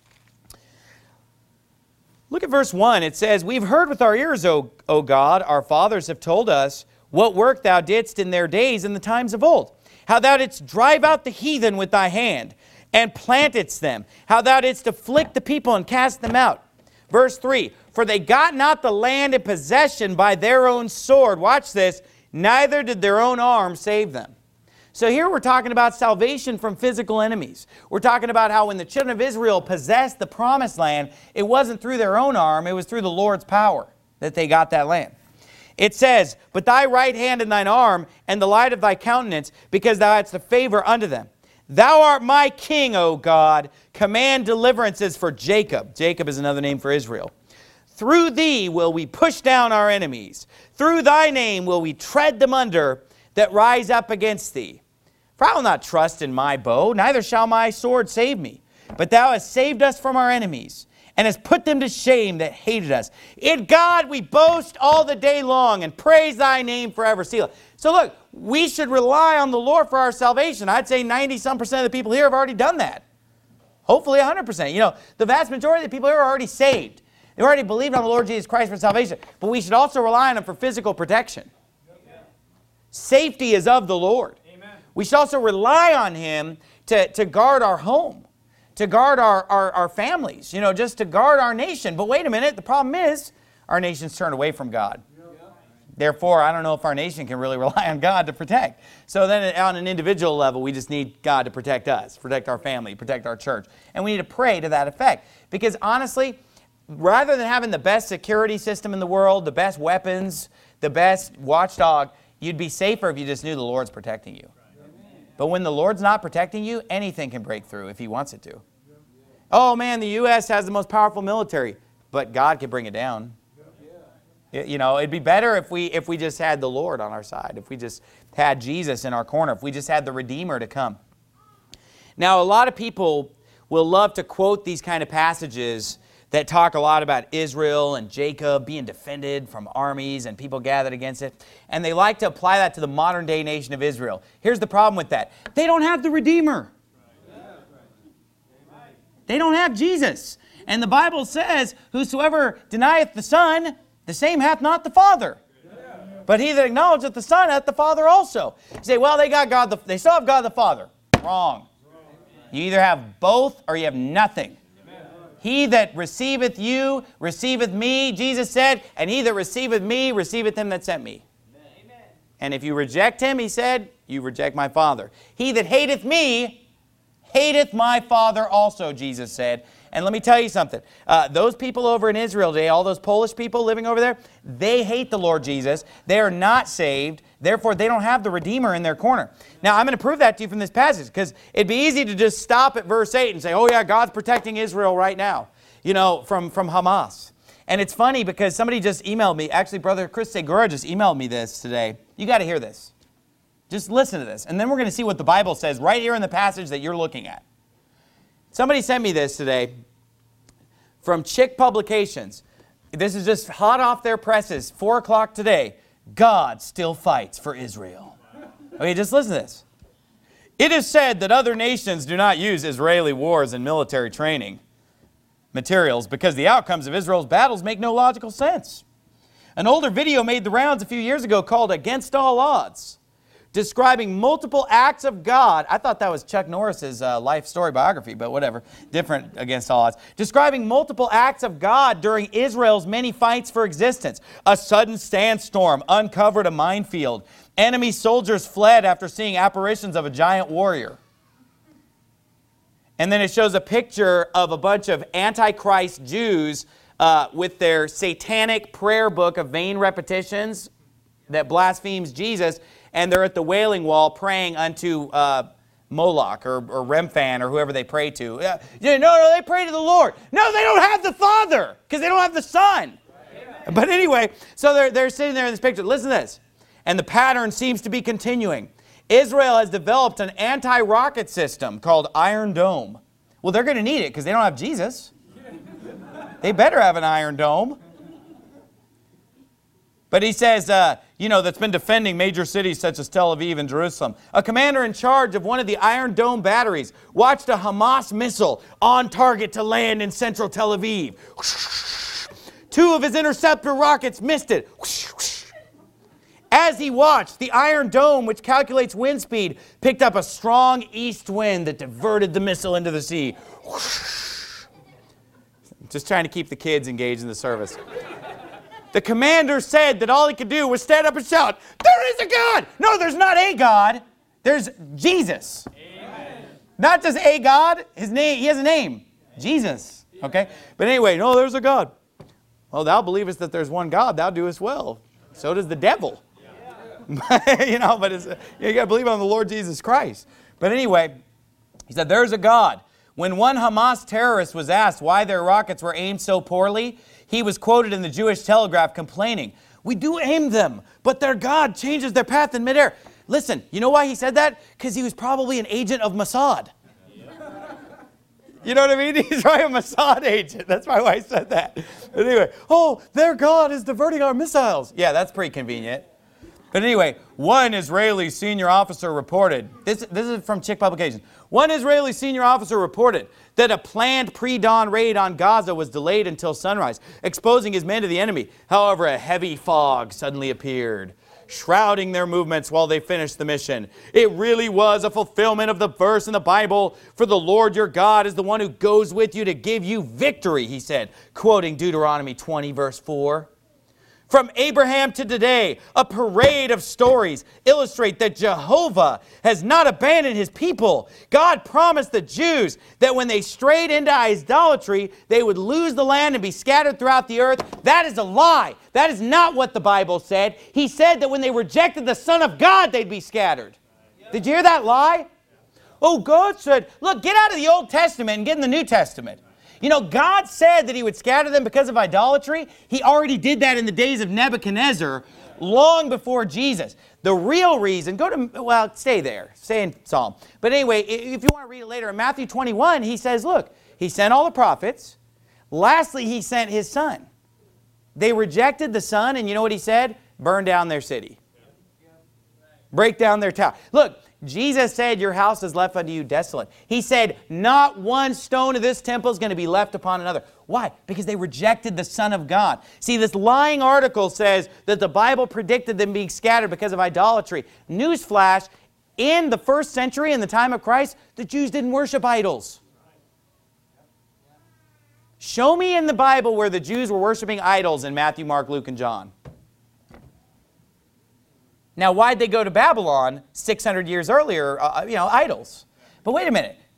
Look at verse one. It says, we've heard with our ears, O, o God, our fathers have told us what work thou didst in their days in the times of old. How thou didst drive out the heathen with thy hand, and plantedst them. How thou didst afflict the people and cast them out. Verse three, for they got not the land in possession by their own sword. Watch this. Neither did their own arm save them. So here we're talking about salvation from physical enemies. We're talking about how when the children of Israel possessed the promised land, it wasn't through their own arm, it was through the Lord's power that they got that land. It says, but thy right hand and thine arm, and the light of thy countenance, because thou hadst a favor unto them. Thou art my king, O God. Command deliverances for Jacob. Jacob is another name for Israel. Through thee will we push down our enemies. Through thy name will we tread them under that rise up against thee. For I will not trust in my bow, neither shall my sword save me. But thou hast saved us from our enemies, and hast put them to shame that hated us. In God we boast all the day long, and praise thy name forever. Selah. So look, we should rely on the Lord for our salvation. I'd say ninety some percent of the people here have already done that. Hopefully one hundred percent. You know, the vast majority of the people here are already saved. They already believed on the Lord Jesus Christ for salvation. But we should also rely on him for physical protection. Amen. Safety is of the Lord. Amen. We should also rely on him to, to guard our home, to guard our, our, our families, you know, just to guard our nation. But wait a minute, the problem is our nation's turned away from God. Therefore, I don't know if our nation can really rely on God to protect. So then on an individual level, we just need God to protect us, protect our family, protect our church. And we need to pray to that effect. Because honestly, rather than having the best security system in the world, the best weapons, the best watchdog, you'd be safer if you just knew the Lord's protecting you. But when the Lord's not protecting you, anything can break through if he wants it to. Oh man, the U S has the most powerful military, but God can bring it down. You know, it'd be better if we if we just had the Lord on our side, if we just had Jesus in our corner, if we just had the Redeemer to come. Now, a lot of people will love to quote these kind of passages that talk a lot about Israel and Jacob being defended from armies and people gathered against it. And they like to apply that to the modern day nation of Israel. Here's the problem with that. They don't have the Redeemer. They don't have Jesus. And the Bible says, whosoever denieth the Son, the same hath not the Father. But he that acknowledgeth the Son hath the Father also. You say, well, they got God, the, they still have God the Father. Wrong. You either have both or you have nothing. He that receiveth you, receiveth me, Jesus said, and he that receiveth me, receiveth him that sent me. Amen. And if you reject him, he said, you reject my Father. He that hateth me, hateth my Father also, Jesus said. And let me tell you something. Uh, those people over in Israel today, all those Polish people living over there, they hate the Lord Jesus. They are not saved. Therefore, they don't have the Redeemer in their corner. Now, I'm going to prove that to you from this passage, because it'd be easy to just stop at verse eight and say, oh yeah, God's protecting Israel right now, you know, from, from Hamas. And it's funny because somebody just emailed me. Actually, Brother Chris Segura just emailed me this today. You got to hear this. Just listen to this. And then we're going to see what the Bible says right here in the passage that you're looking at. Somebody sent me this today from Chick Publications. This is just hot off their presses. four o'clock today. God still fights for Israel. Okay, just listen to this. It is said that other nations do not use Israeli wars and military training materials because the outcomes of Israel's battles make no logical sense. An older video made the rounds a few years ago called Against All Odds, describing multiple acts of God. I thought that was Chuck Norris's uh, life story biography, but whatever. Different Against All Odds. Describing multiple acts of God during Israel's many fights for existence. A sudden sandstorm uncovered a minefield. Enemy soldiers fled after seeing apparitions of a giant warrior. And then it shows a picture of a bunch of Antichrist Jews uh, with their satanic prayer book of vain repetitions that blasphemes Jesus. And they're at the Wailing Wall praying unto uh, Moloch or, or Remphan or whoever they pray to. Uh, no, no, they pray to the Lord. No, they don't have the Father because they don't have the Son. Right. But anyway, so they're, they're sitting there in this picture. Listen to this. And the pattern seems to be continuing. Israel has developed an anti-rocket system called Iron Dome. Well, they're going to need it because they don't have Jesus. They better have an Iron Dome. But he says, uh, you know, that's been defending major cities such as Tel Aviv and Jerusalem. A commander in charge of one of the Iron Dome batteries watched a Hamas missile on target to land in central Tel Aviv. Two of his interceptor rockets missed it. As he watched, the Iron Dome, which calculates wind speed, picked up a strong east wind that diverted the missile into the sea. Just trying to keep the kids engaged in the service. The commander said that all he could do was stand up and shout, "There is a God!" No, there's not a God. There's Jesus. Amen. Not just a God. His name, he has a name. Jesus. Okay? But anyway, no, there's a God. Well, thou believest that there's one God, thou doest well. So does the devil. You know, but it's, you got to believe on the Lord Jesus Christ. But anyway, he said, there's a God. When one Hamas terrorist was asked why their rockets were aimed so poorly, he was quoted in the Jewish Telegraph complaining, "We do aim them, but their God changes their path in midair." Listen, you know why he said that? Because he was probably an agent of Mossad. You know what I mean? He's probably a Mossad agent. That's probably why he said that. But anyway, oh, their God is diverting our missiles. Yeah, that's pretty convenient. But anyway, one Israeli senior officer reported, this, this is from Chick Publications, one Israeli senior officer reported that a planned pre-dawn raid on Gaza was delayed until sunrise, exposing his men to the enemy. However, a heavy fog suddenly appeared, shrouding their movements while they finished the mission. It really was a fulfillment of the verse in the Bible, "For the Lord your God is the one who goes with you to give you victory," he said, quoting Deuteronomy twenty, verse four. From Abraham to today, a parade of stories illustrate that Jehovah has not abandoned his people. God promised the Jews that when they strayed into idolatry, they would lose the land and be scattered throughout the earth. That is a lie. That is not what the Bible said. He said that when they rejected the Son of God, they'd be scattered. Did you hear that lie? Oh, God said, look, get out of the Old Testament and get in the New Testament. You know, God said that he would scatter them because of idolatry. He already did that in the days of Nebuchadnezzar, long before Jesus. The real reason, go to, well, stay there, stay in Psalm. But anyway, if you want to read it later, in Matthew twenty-one, he says, look, he sent all the prophets. Lastly, he sent his Son. They rejected the Son, and you know what he said? Burn down their city. Break down their tower. Look, Jesus said, your house is left unto you desolate. He said, not one stone of this temple is going to be left upon another. Why? Because they rejected the Son of God. See, this lying article says that the Bible predicted them being scattered because of idolatry. Newsflash, in the first century, in the time of Christ, the Jews didn't worship idols. Show me in the Bible where the Jews were worshiping idols in Matthew, Mark, Luke, and John. Now, why'd they go to Babylon six hundred years earlier? Uh, you know, idols. But wait a minute.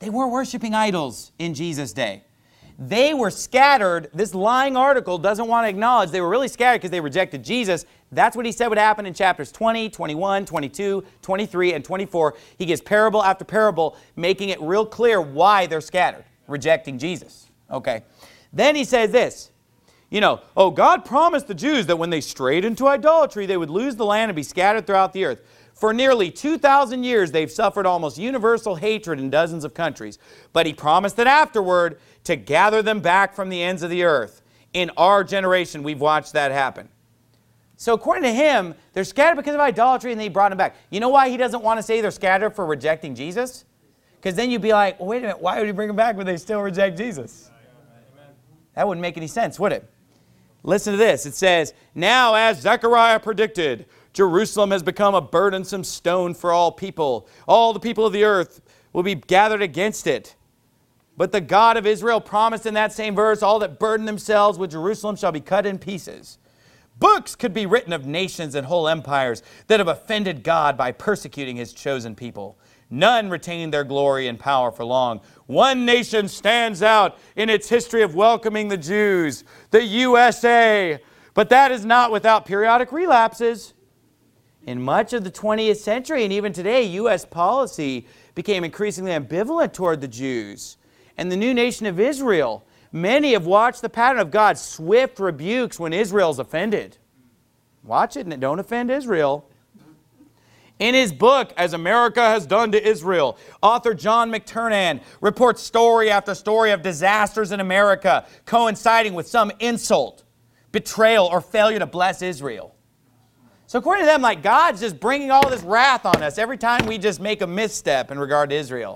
They weren't worshiping idols in Jesus' day. They were scattered. This lying article doesn't want to acknowledge they were really scattered because they rejected Jesus. That's what he said would happen in chapters twenty, twenty-one, twenty-two, twenty-three, and twenty-four. He gives parable after parable, making it real clear why they're scattered, rejecting Jesus. Okay. Then he says this, you know, oh, God promised the Jews that when they strayed into idolatry, they would lose the land and be scattered throughout the earth. For nearly two thousand years, they've suffered almost universal hatred in dozens of countries. But he promised that afterward to gather them back from the ends of the earth. In our generation, we've watched that happen. So according to him, they're scattered because of idolatry and they brought them back. You know why he doesn't want to say they're scattered for rejecting Jesus? Because then you'd be like, well, wait a minute, why would he bring them back when they still reject Jesus? That wouldn't make any sense, would it? Listen to this. It says, now as Zechariah predicted, Jerusalem has become a burdensome stone for all people. All the people of the earth will be gathered against it. But the God of Israel promised in that same verse, all that burden themselves with Jerusalem shall be cut in pieces. Books could be written of nations and whole empires that have offended God by persecuting his chosen people. None retained their glory and power for long. One nation stands out in its history of welcoming the Jews, the U S A. But that is not without periodic relapses. In much of the twentieth century and even today, U S policy became increasingly ambivalent toward the Jews. And the new nation of Israel, many have watched the pattern of God's swift rebukes when Israel's offended. Watch it and don't offend Israel. In his book, As America Has Done to Israel, author John McTernan reports story after story of disasters in America coinciding with some insult, betrayal, or failure to bless Israel. So according to them, like God's just bringing all this wrath on us every time we just make a misstep in regard to Israel.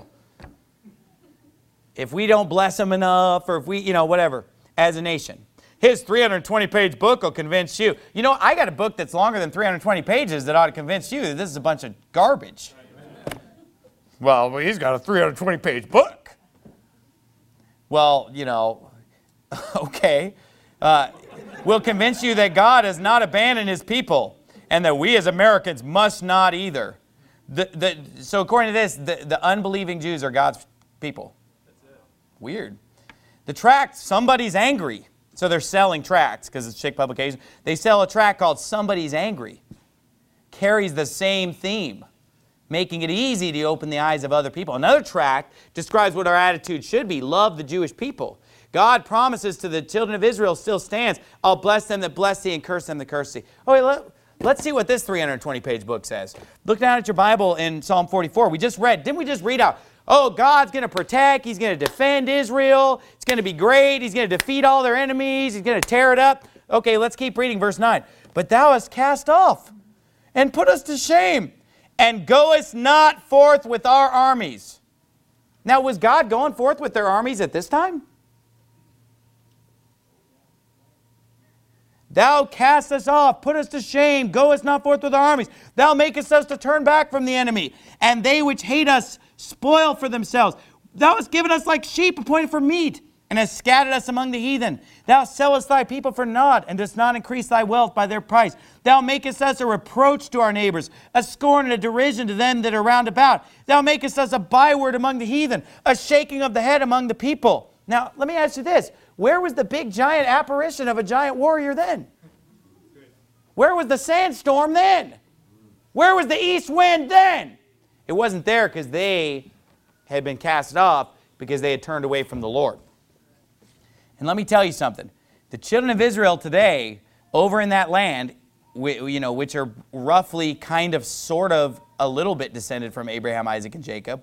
If we don't bless them enough, or if we, you know, whatever, as a nation. His three hundred twenty page book will convince you. You know, I got a book that's longer than three hundred twenty pages that ought to convince you that this is a bunch of garbage. Well, he's got a three hundred twenty page book. Well, you know, okay. Uh, will convince you that God has not abandoned his people and that we as Americans must not either. The, the, so according to this, the, the unbelieving Jews are God's people. That's it. Weird. The tract, Somebody's Angry. So they're selling tracts because it's chick publication. They sell a tract called Somebody's Angry. Carries the same theme, making it easy to open the eyes of other people. Another tract describes what our attitude should be. Love the Jewish people. God promises to the children of Israel still stands. I'll bless them that bless thee and curse them that curse thee. Oh, wait, let, let's see what this three hundred twenty page book says. Look down at your Bible in Psalm forty-four. We just read. Didn't we just read out? Oh, God's going to protect. He's going to defend Israel. It's going to be great. He's going to defeat all their enemies. He's going to tear it up. Okay, let's keep reading verse nine. But thou hast cast off and put us to shame and goest not forth with our armies. Now, was God going forth with their armies at this time? Thou cast us off, put us to shame, goest not forth with our armies. Thou makest us to turn back from the enemy, and they which hate us spoil for themselves. Thou hast given us like sheep appointed for meat, and hast scattered us among the heathen. Thou sellest thy people for naught, and dost not increase thy wealth by their price. Thou makest us a reproach to our neighbors, a scorn and a derision to them that are round about. Thou makest us a byword among the heathen, a shaking of the head among the people. Now, let me ask you this. Where was the big giant apparition of a giant warrior then? Where was the sandstorm then? Where was the east wind then? It wasn't there because they had been cast off because they had turned away from the Lord. And let me tell you something. The children of Israel today, over in that land, you know, which are roughly kind of sort of a little bit descended from Abraham, Isaac, and Jacob,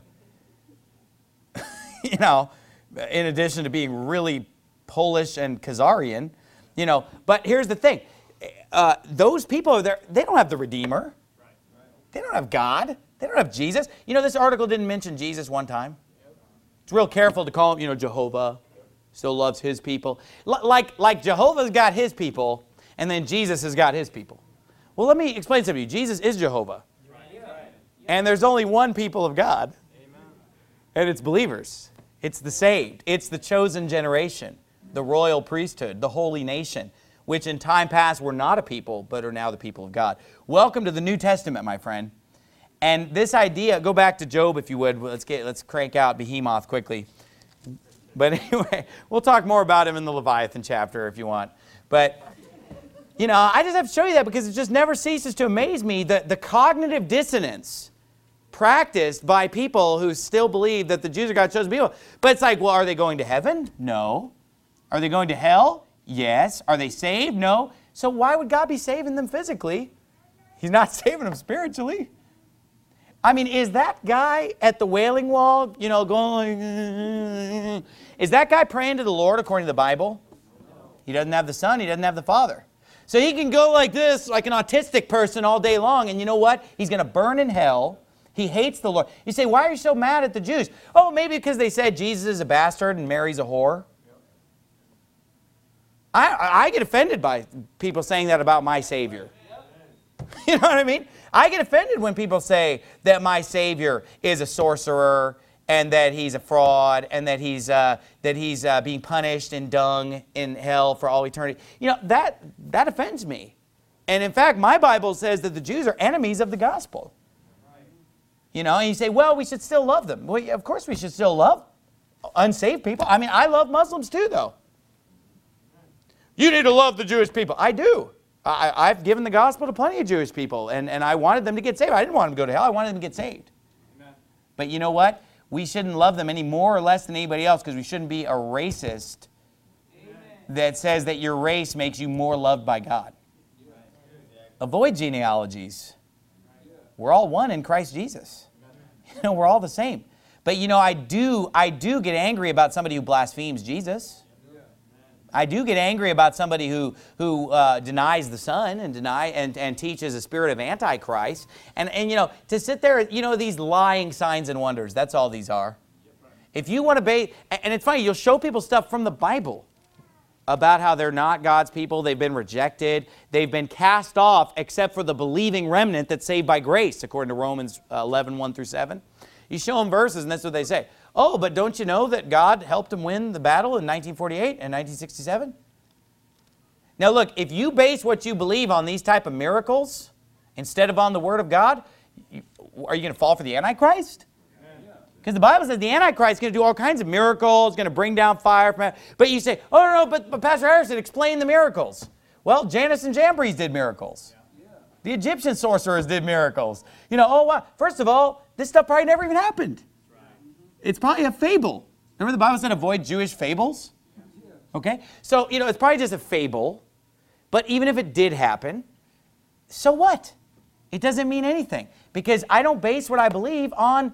you know, in addition to being really Polish and Khazarian, you know. But here's the thing. Uh, those people are there, they don't have the Redeemer. They don't have God. They don't have Jesus. You know, this article didn't mention Jesus one time. It's real careful to call him, you know, Jehovah. Still loves his people. L like, like Jehovah's got his people, and then Jesus has got his people. Well, let me explain something to you. Jesus is Jehovah. And there's only one people of God. And it's believers. It's the saved. It's the chosen generation. The royal priesthood, the holy nation, which in time past were not a people, but are now the people of God. Welcome to the New Testament, my friend. And this idea, go back to Job if you would. Let's get let's crank out Behemoth quickly. But anyway, we'll talk more about him in the Leviathan chapter if you want. But, you know, I just have to show you that because it just never ceases to amaze me that the cognitive dissonance practiced by people who still believe that the Jews are God's chosen people. But it's like, well, are they going to heaven? No. Are they going to hell? Yes. Are they saved? No. So why would God be saving them physically? He's not saving them spiritually. I mean, is that guy at the Wailing Wall, you know, going, is that guy praying to the Lord according to the Bible? He doesn't have the Son, he doesn't have the Father. So he can go like this, like an autistic person all day long, and you know what? He's going to burn in hell. He hates the Lord. You say, why are you so mad at the Jews? Oh, maybe because they said Jesus is a bastard and Mary's a whore. I, I get offended by people saying that about my Savior. You know what I mean? I get offended when people say that my Savior is a sorcerer and that he's a fraud and that he's, uh, that he's uh, being punished in dung in hell for all eternity. You know, that, that offends me. And in fact, my Bible says that the Jews are enemies of the gospel. You know, and you say, well, we should still love them. Well, yeah, of course we should still love unsaved people. I mean, I love Muslims too, though. You need to love the Jewish people. I do. I, I've given the gospel to plenty of Jewish people, and, and I wanted them to get saved. I didn't want them to go to hell. I wanted them to get saved. Amen. But you know what? We shouldn't love them any more or less than anybody else because we shouldn't be a racist Amen. That says that your race makes you more loved by God. Right. Avoid genealogies. Right. We're all one in Christ Jesus. You know, we're all the same. But you know, I do, I do get angry about somebody who blasphemes Jesus. I do get angry about somebody who, who uh, denies the Son and, deny, and, and teaches a spirit of Antichrist. And, and, you know, to sit there, you know, these lying signs and wonders, that's all these are. If you want to bait, and it's funny, you'll show people stuff from the Bible about how they're not God's people, they've been rejected, they've been cast off except for the believing remnant that's saved by grace, according to Romans eleven, one through seven. You show them verses and that's what they say. Oh, but don't you know that God helped him win the battle in nineteen forty-eight and nineteen sixty-seven? Now look, if you base what you believe on these type of miracles instead of on the Word of God, you, are you going to fall for the Antichrist? Because the Bible says the Antichrist is going to do all kinds of miracles, going to bring down fire from heaven. But you say, oh, no, no, but, but Pastor Harrison, explain the miracles. Well, Janus and Jambres did miracles. The Egyptian sorcerers did miracles. You know, oh, wow. First of all, this stuff probably never even happened. It's probably a fable. Remember the Bible said avoid Jewish fables? Okay? So, you know, it's probably just a fable. But even if it did happen, so what? It doesn't mean anything. Because I don't base what I believe on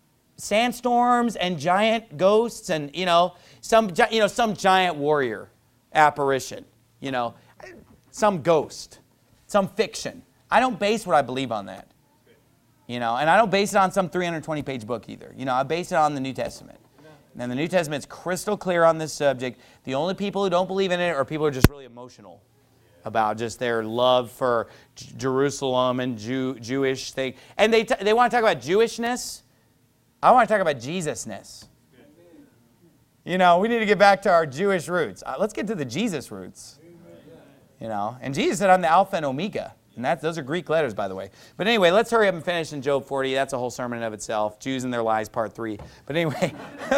sandstorms and giant ghosts and, you know, some, you know, some giant warrior apparition. You know, some ghost, some fiction. I don't base what I believe on that. You know, and I don't base it on some three hundred twenty page book either. You know, I base it on the New Testament. And the New Testament's crystal clear on this subject. The only people who don't believe in it are people who are just really emotional about just their love for J Jerusalem and Jew Jewish thing. And they, t they want to talk about Jewishness. I want to talk about Jesusness. You know, we need to get back to our Jewish roots. Uh, let's get to the Jesus roots. You know, and Jesus said, I'm the Alpha and Omega. And that, those are Greek letters, by the way. But anyway, let's hurry up and finish in Job forty. That's a whole sermon in of itself. Jews and their lies, part three. But anyway,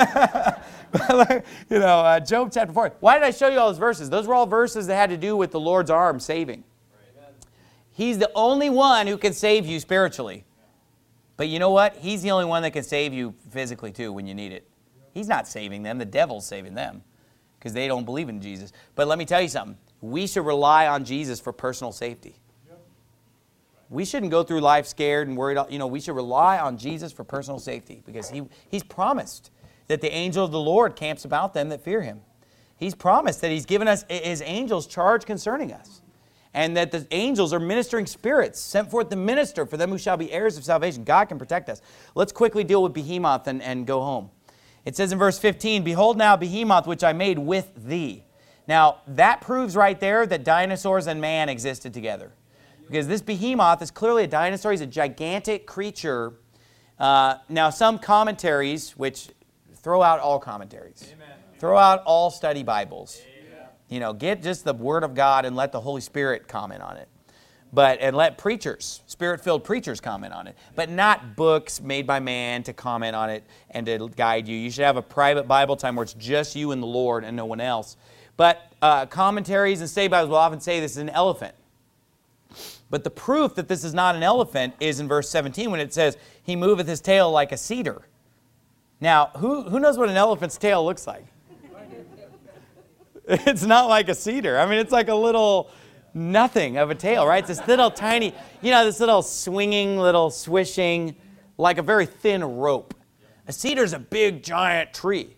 you know, uh, Job chapter four. Why did I show you all those verses? Those were all verses that had to do with the Lord's arm saving. He's the only one who can save you spiritually. But you know what? He's the only one that can save you physically, too, when you need it. He's not saving them. The devil's saving them because they don't believe in Jesus. But let me tell you something. We should rely on Jesus for personal safety. We shouldn't go through life scared and worried. You know, we should rely on Jesus for personal safety because he, He's promised that the angel of the Lord camps about them that fear Him. He's promised that He's given us His angels charge concerning us and that the angels are ministering spirits sent forth to minister for them who shall be heirs of salvation. God can protect us. Let's quickly deal with Behemoth and, and go home. It says in verse fifteen, Behold now Behemoth which I made with thee. Now, that proves right there that dinosaurs and man existed together. Because this behemoth is clearly a dinosaur. He's a gigantic creature. Uh, now, some commentaries, which throw out all commentaries. Amen. Throw out all study Bibles. Amen. You know, get just the Word of God and let the Holy Spirit comment on it. But, and let preachers, spirit-filled preachers comment on it, but not books made by man to comment on it and to guide you. You should have a private Bible time where it's just you and the Lord and no one else. But uh, commentaries and study Bibles will often say this is an elephant. But the proof that this is not an elephant is in verse seventeen when it says, he moveth his tail like a cedar. Now, who, who knows what an elephant's tail looks like? It's not like a cedar. I mean, it's like a little nothing of a tail, right? It's this little tiny, you know, this little swinging, little swishing, like a very thin rope. A cedar's a big, giant tree.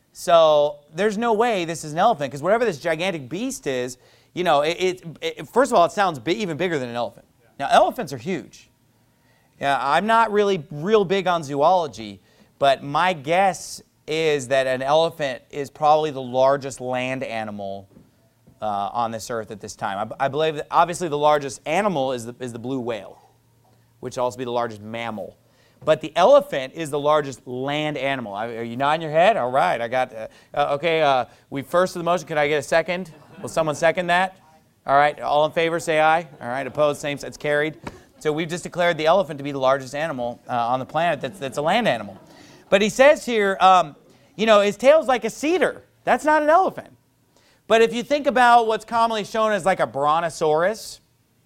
So there's no way this is an elephant, because whatever this gigantic beast is, you know, it, it, it first of all, it sounds big, even bigger than an elephant. Now, elephants are huge. Yeah, I'm not really real big on zoology, but my guess is that an elephant is probably the largest land animal uh, on this earth at this time. I, I believe that obviously the largest animal is the, is the blue whale, which will also be the largest mammal. But the elephant is the largest land animal. Are you nodding your head? All right, I got, uh, uh, okay, uh, we first to the motion. Can I get a second? Will someone second that? All right, all in favor, say aye. All right, opposed, same, it's carried. So we've just declared the elephant to be the largest animal uh, on the planet that's, that's a land animal. But he says here, um, you know, his tail's like a cedar. That's not an elephant. But if you think about what's commonly shown as like a brontosaurus,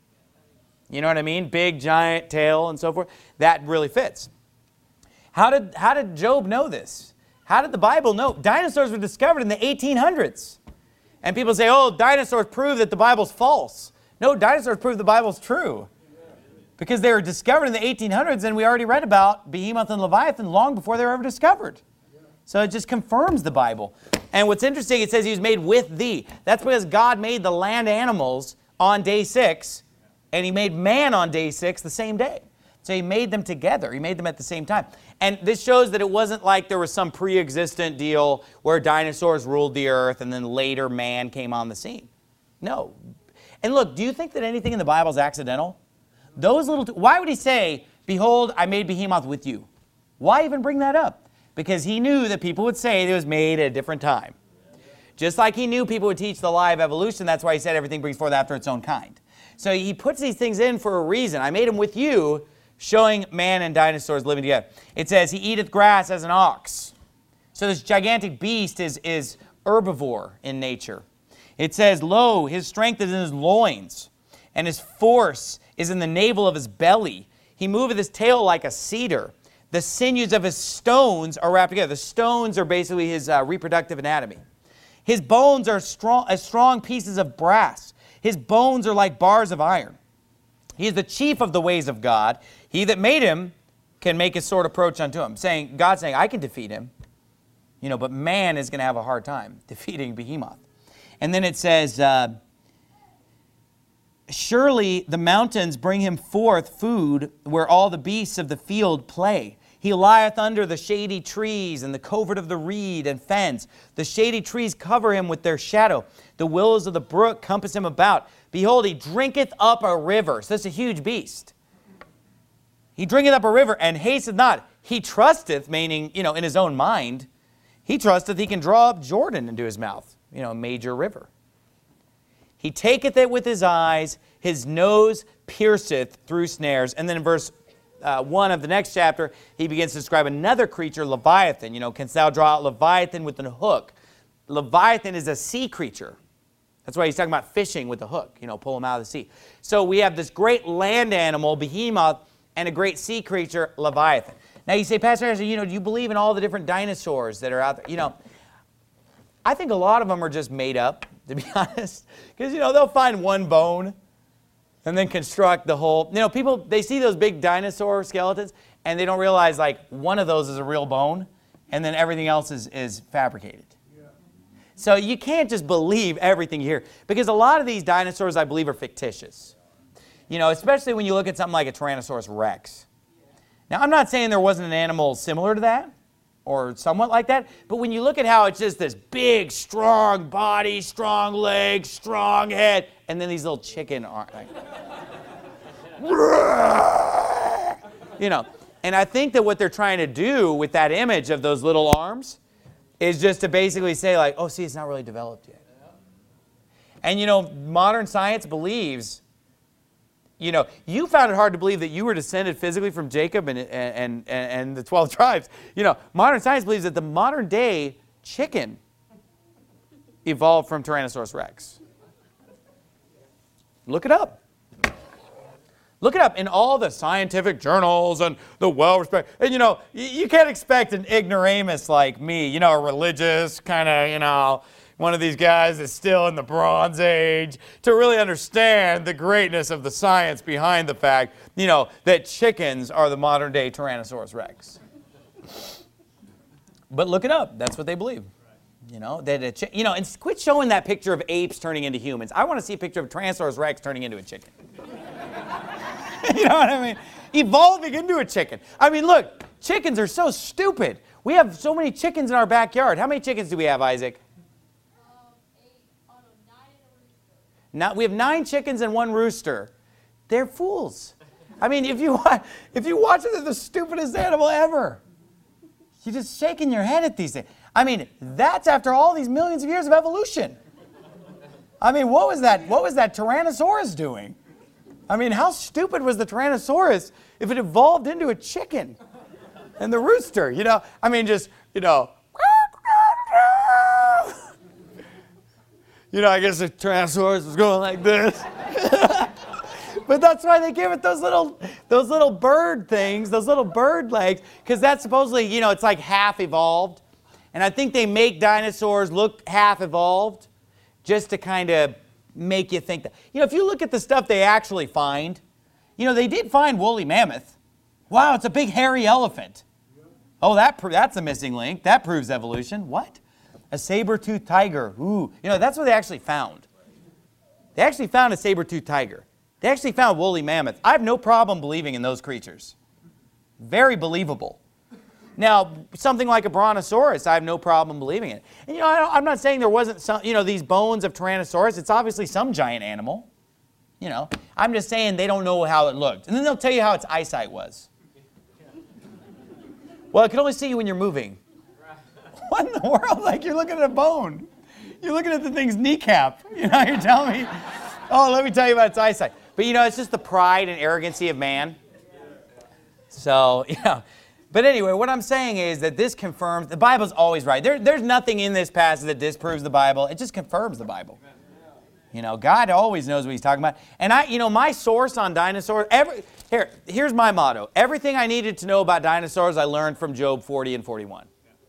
you know what I mean? Big, giant tail and so forth. That really fits. How did, how did Job know this? How did the Bible know? Dinosaurs were discovered in the eighteen hundreds. And people say, oh, dinosaurs prove that the Bible's false. No, dinosaurs prove the Bible's true. Because they were discovered in the eighteen hundreds, and we already read about Behemoth and Leviathan long before they were ever discovered. So it just confirms the Bible. And what's interesting, it says he was made with thee. That's because God made the land animals on day six, and he made man on day six the same day. So he made them together. He made them at the same time. And this shows that it wasn't like there was some pre-existent deal where dinosaurs ruled the earth and then later man came on the scene. No. And look, do you think that anything in the Bible is accidental? Those little, why would he say, behold, I made Behemoth with you? Why even bring that up? Because he knew that people would say it was made at a different time. Just like he knew people would teach the lie of evolution, that's why he said everything brings forth after its own kind. So he puts these things in for a reason. I made him with you, showing man and dinosaurs living together. It says, he eateth grass as an ox. So this gigantic beast is, is herbivore in nature. It says, lo, his strength is in his loins, and his force is in the navel of his belly. He moveth his tail like a cedar. The sinews of his stones are wrapped together. The stones are basically his uh, reproductive anatomy. His bones are strong, as strong pieces of brass. His bones are like bars of iron. He is the chief of the ways of God. He that made him can make his sword approach unto him. Saying, God saying, I can defeat him. You know, but man is going to have a hard time defeating Behemoth. And then it says, uh, surely the mountains bring him forth food where all the beasts of the field play. He lieth under the shady trees and the covert of the reed and fence. The shady trees cover him with their shadow. The willows of the brook compass him about. Behold, he drinketh up a river. So that's a huge beast. He drinketh up a river and hasteth not. He trusteth, meaning, you know, in his own mind, he trusteth he can draw up Jordan into his mouth, you know, a major river. He taketh it with his eyes. His nose pierceth through snares. And then in verse Uh, one of the next chapter, he begins to describe another creature, Leviathan. You know, canst thou draw out Leviathan with an hook? Leviathan is a sea creature. That's why he's talking about fishing with a hook, you know, pull him out of the sea. So we have this great land animal, Behemoth, and a great sea creature, Leviathan. Now you say, Pastor, you know, do you believe in all the different dinosaurs that are out there? You know, I think a lot of them are just made up, to be honest. Because, you know, they'll find one bone and then construct the whole, you know, people, they see those big dinosaur skeletons and they don't realize like one of those is a real bone and then everything else is, is fabricated. Yeah. So you can't just believe everything you hear because a lot of these dinosaurs I believe are fictitious. You know, especially when you look at something like a Tyrannosaurus Rex. Now I'm not saying there wasn't an animal similar to that or somewhat like that, but when you look at how it's just this big, strong body, strong legs, strong head, and then these little chicken arms. Like, you know, and I think that what they're trying to do with that image of those little arms is just to basically say like, oh, see, it's not really developed yet. And you know, modern science believes You know, you found it hard to believe that you were descended physically from Jacob and, and, and, and the twelve tribes. You know, modern science believes that the modern day chicken evolved from Tyrannosaurus rex. Look it up. Look it up in all the scientific journals and the well-respected. And, you know, you can't expect an ignoramus like me, you know, a religious kind of, you know, one of these guys that's still in the Bronze Age, to really understand the greatness of the science behind the fact, you know, that chickens are the modern-day Tyrannosaurus rex. But look it up. That's what they believe. You know, that a chi- you know, and quit showing that picture of apes turning into humans. I want to see a picture of Tyrannosaurus rex turning into a chicken. You know what I mean? Evolving into a chicken. I mean, look, chickens are so stupid. We have so many chickens in our backyard. How many chickens do we have, Isaac? Um, eight, oh no, nine and a rooster. Now, we have nine chickens and one rooster. They're fools. I mean, if you, wa- if you watch it, they're the stupidest animal ever. You're just shaking your head at these things. I mean, that's after all these millions of years of evolution. I mean, what was that, what was that Tyrannosaurus doing? I mean, how stupid was the Tyrannosaurus if it evolved into a chicken? And the rooster, you know, I mean, just, you know, you know, I guess the Tyrannosaurus was going like this. But that's why they give it those little, those little bird things, those little bird legs, because that's supposedly, you know, it's like half evolved. And I think they make dinosaurs look half evolved just to kind of make you think that. You know, if you look at the stuff they actually find, you know, they did find woolly mammoth. Wow, it's a big hairy elephant. Oh, that that's a missing link. That proves evolution. What? A saber-toothed tiger. Ooh, you know, that's what they actually found. They actually found a saber-toothed tiger. They actually found woolly mammoth. I have no problem believing in those creatures. Very believable. Now, something like a brontosaurus, I have no problem believing it. And, you know, I don't, I'm not saying there wasn't some, you know, these bones of Tyrannosaurus. It's obviously some giant animal. You know, I'm just saying they don't know how it looked. And then they'll tell you how its eyesight was. Well, it can only see you when you're moving. What in the world? Like, you're looking at a bone. You're looking at the thing's kneecap. You know, you're telling me, oh, let me tell you about its eyesight. But, you know, it's just the pride and arrogancy of man. So, you know. But anyway, what I'm saying is that this confirms, the Bible's always right. There, there's nothing in this passage that disproves the Bible. It just confirms the Bible. You know, God always knows what he's talking about. And I, you know, my source on dinosaurs, every, here, here's my motto. Everything I needed to know about dinosaurs, I learned from Job forty and forty-one.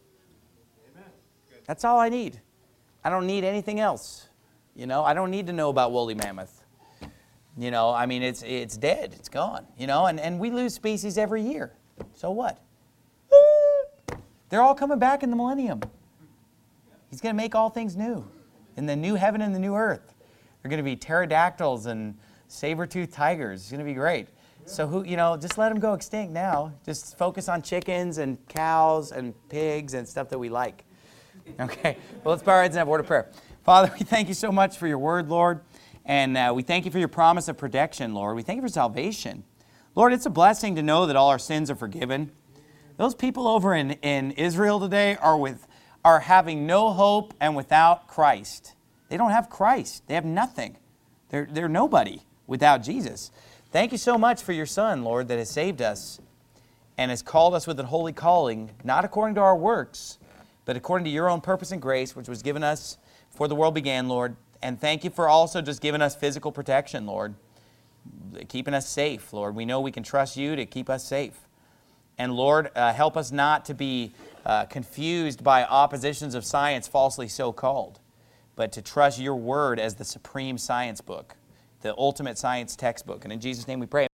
That's all I need. I don't need anything else. You know, I don't need to know about woolly mammoth. You know, I mean, it's, it's dead. It's gone. You know, and, and we lose species every year. So what? They're all coming back in the millennium. He's going to make all things new. In the new heaven and the new earth. They're going to be pterodactyls and saber-toothed tigers. It's going to be great. So, who, you know, just let them go extinct now. Just focus on chickens and cows and pigs and stuff that we like. Okay? Well, let's bow our heads and have a word of prayer. Father, we thank you so much for your word, Lord. And uh, we thank you for your promise of protection, Lord. We thank you for salvation. Lord, it's a blessing to know that all our sins are forgiven. Those people over in, in Israel today are, with, are having no hope and without Christ. They don't have Christ. They have nothing. They're, they're nobody without Jesus. Thank you so much for your Son, Lord, that has saved us and has called us with a holy calling, not according to our works, but according to your own purpose and grace, which was given us before the world began, Lord. And thank you for also just giving us physical protection, Lord, keeping us safe, Lord. We know we can trust you to keep us safe. And Lord, uh, help us not to be uh, confused by oppositions of science falsely so called, but to trust your word as the supreme science book, the ultimate science textbook. And in Jesus' name we pray.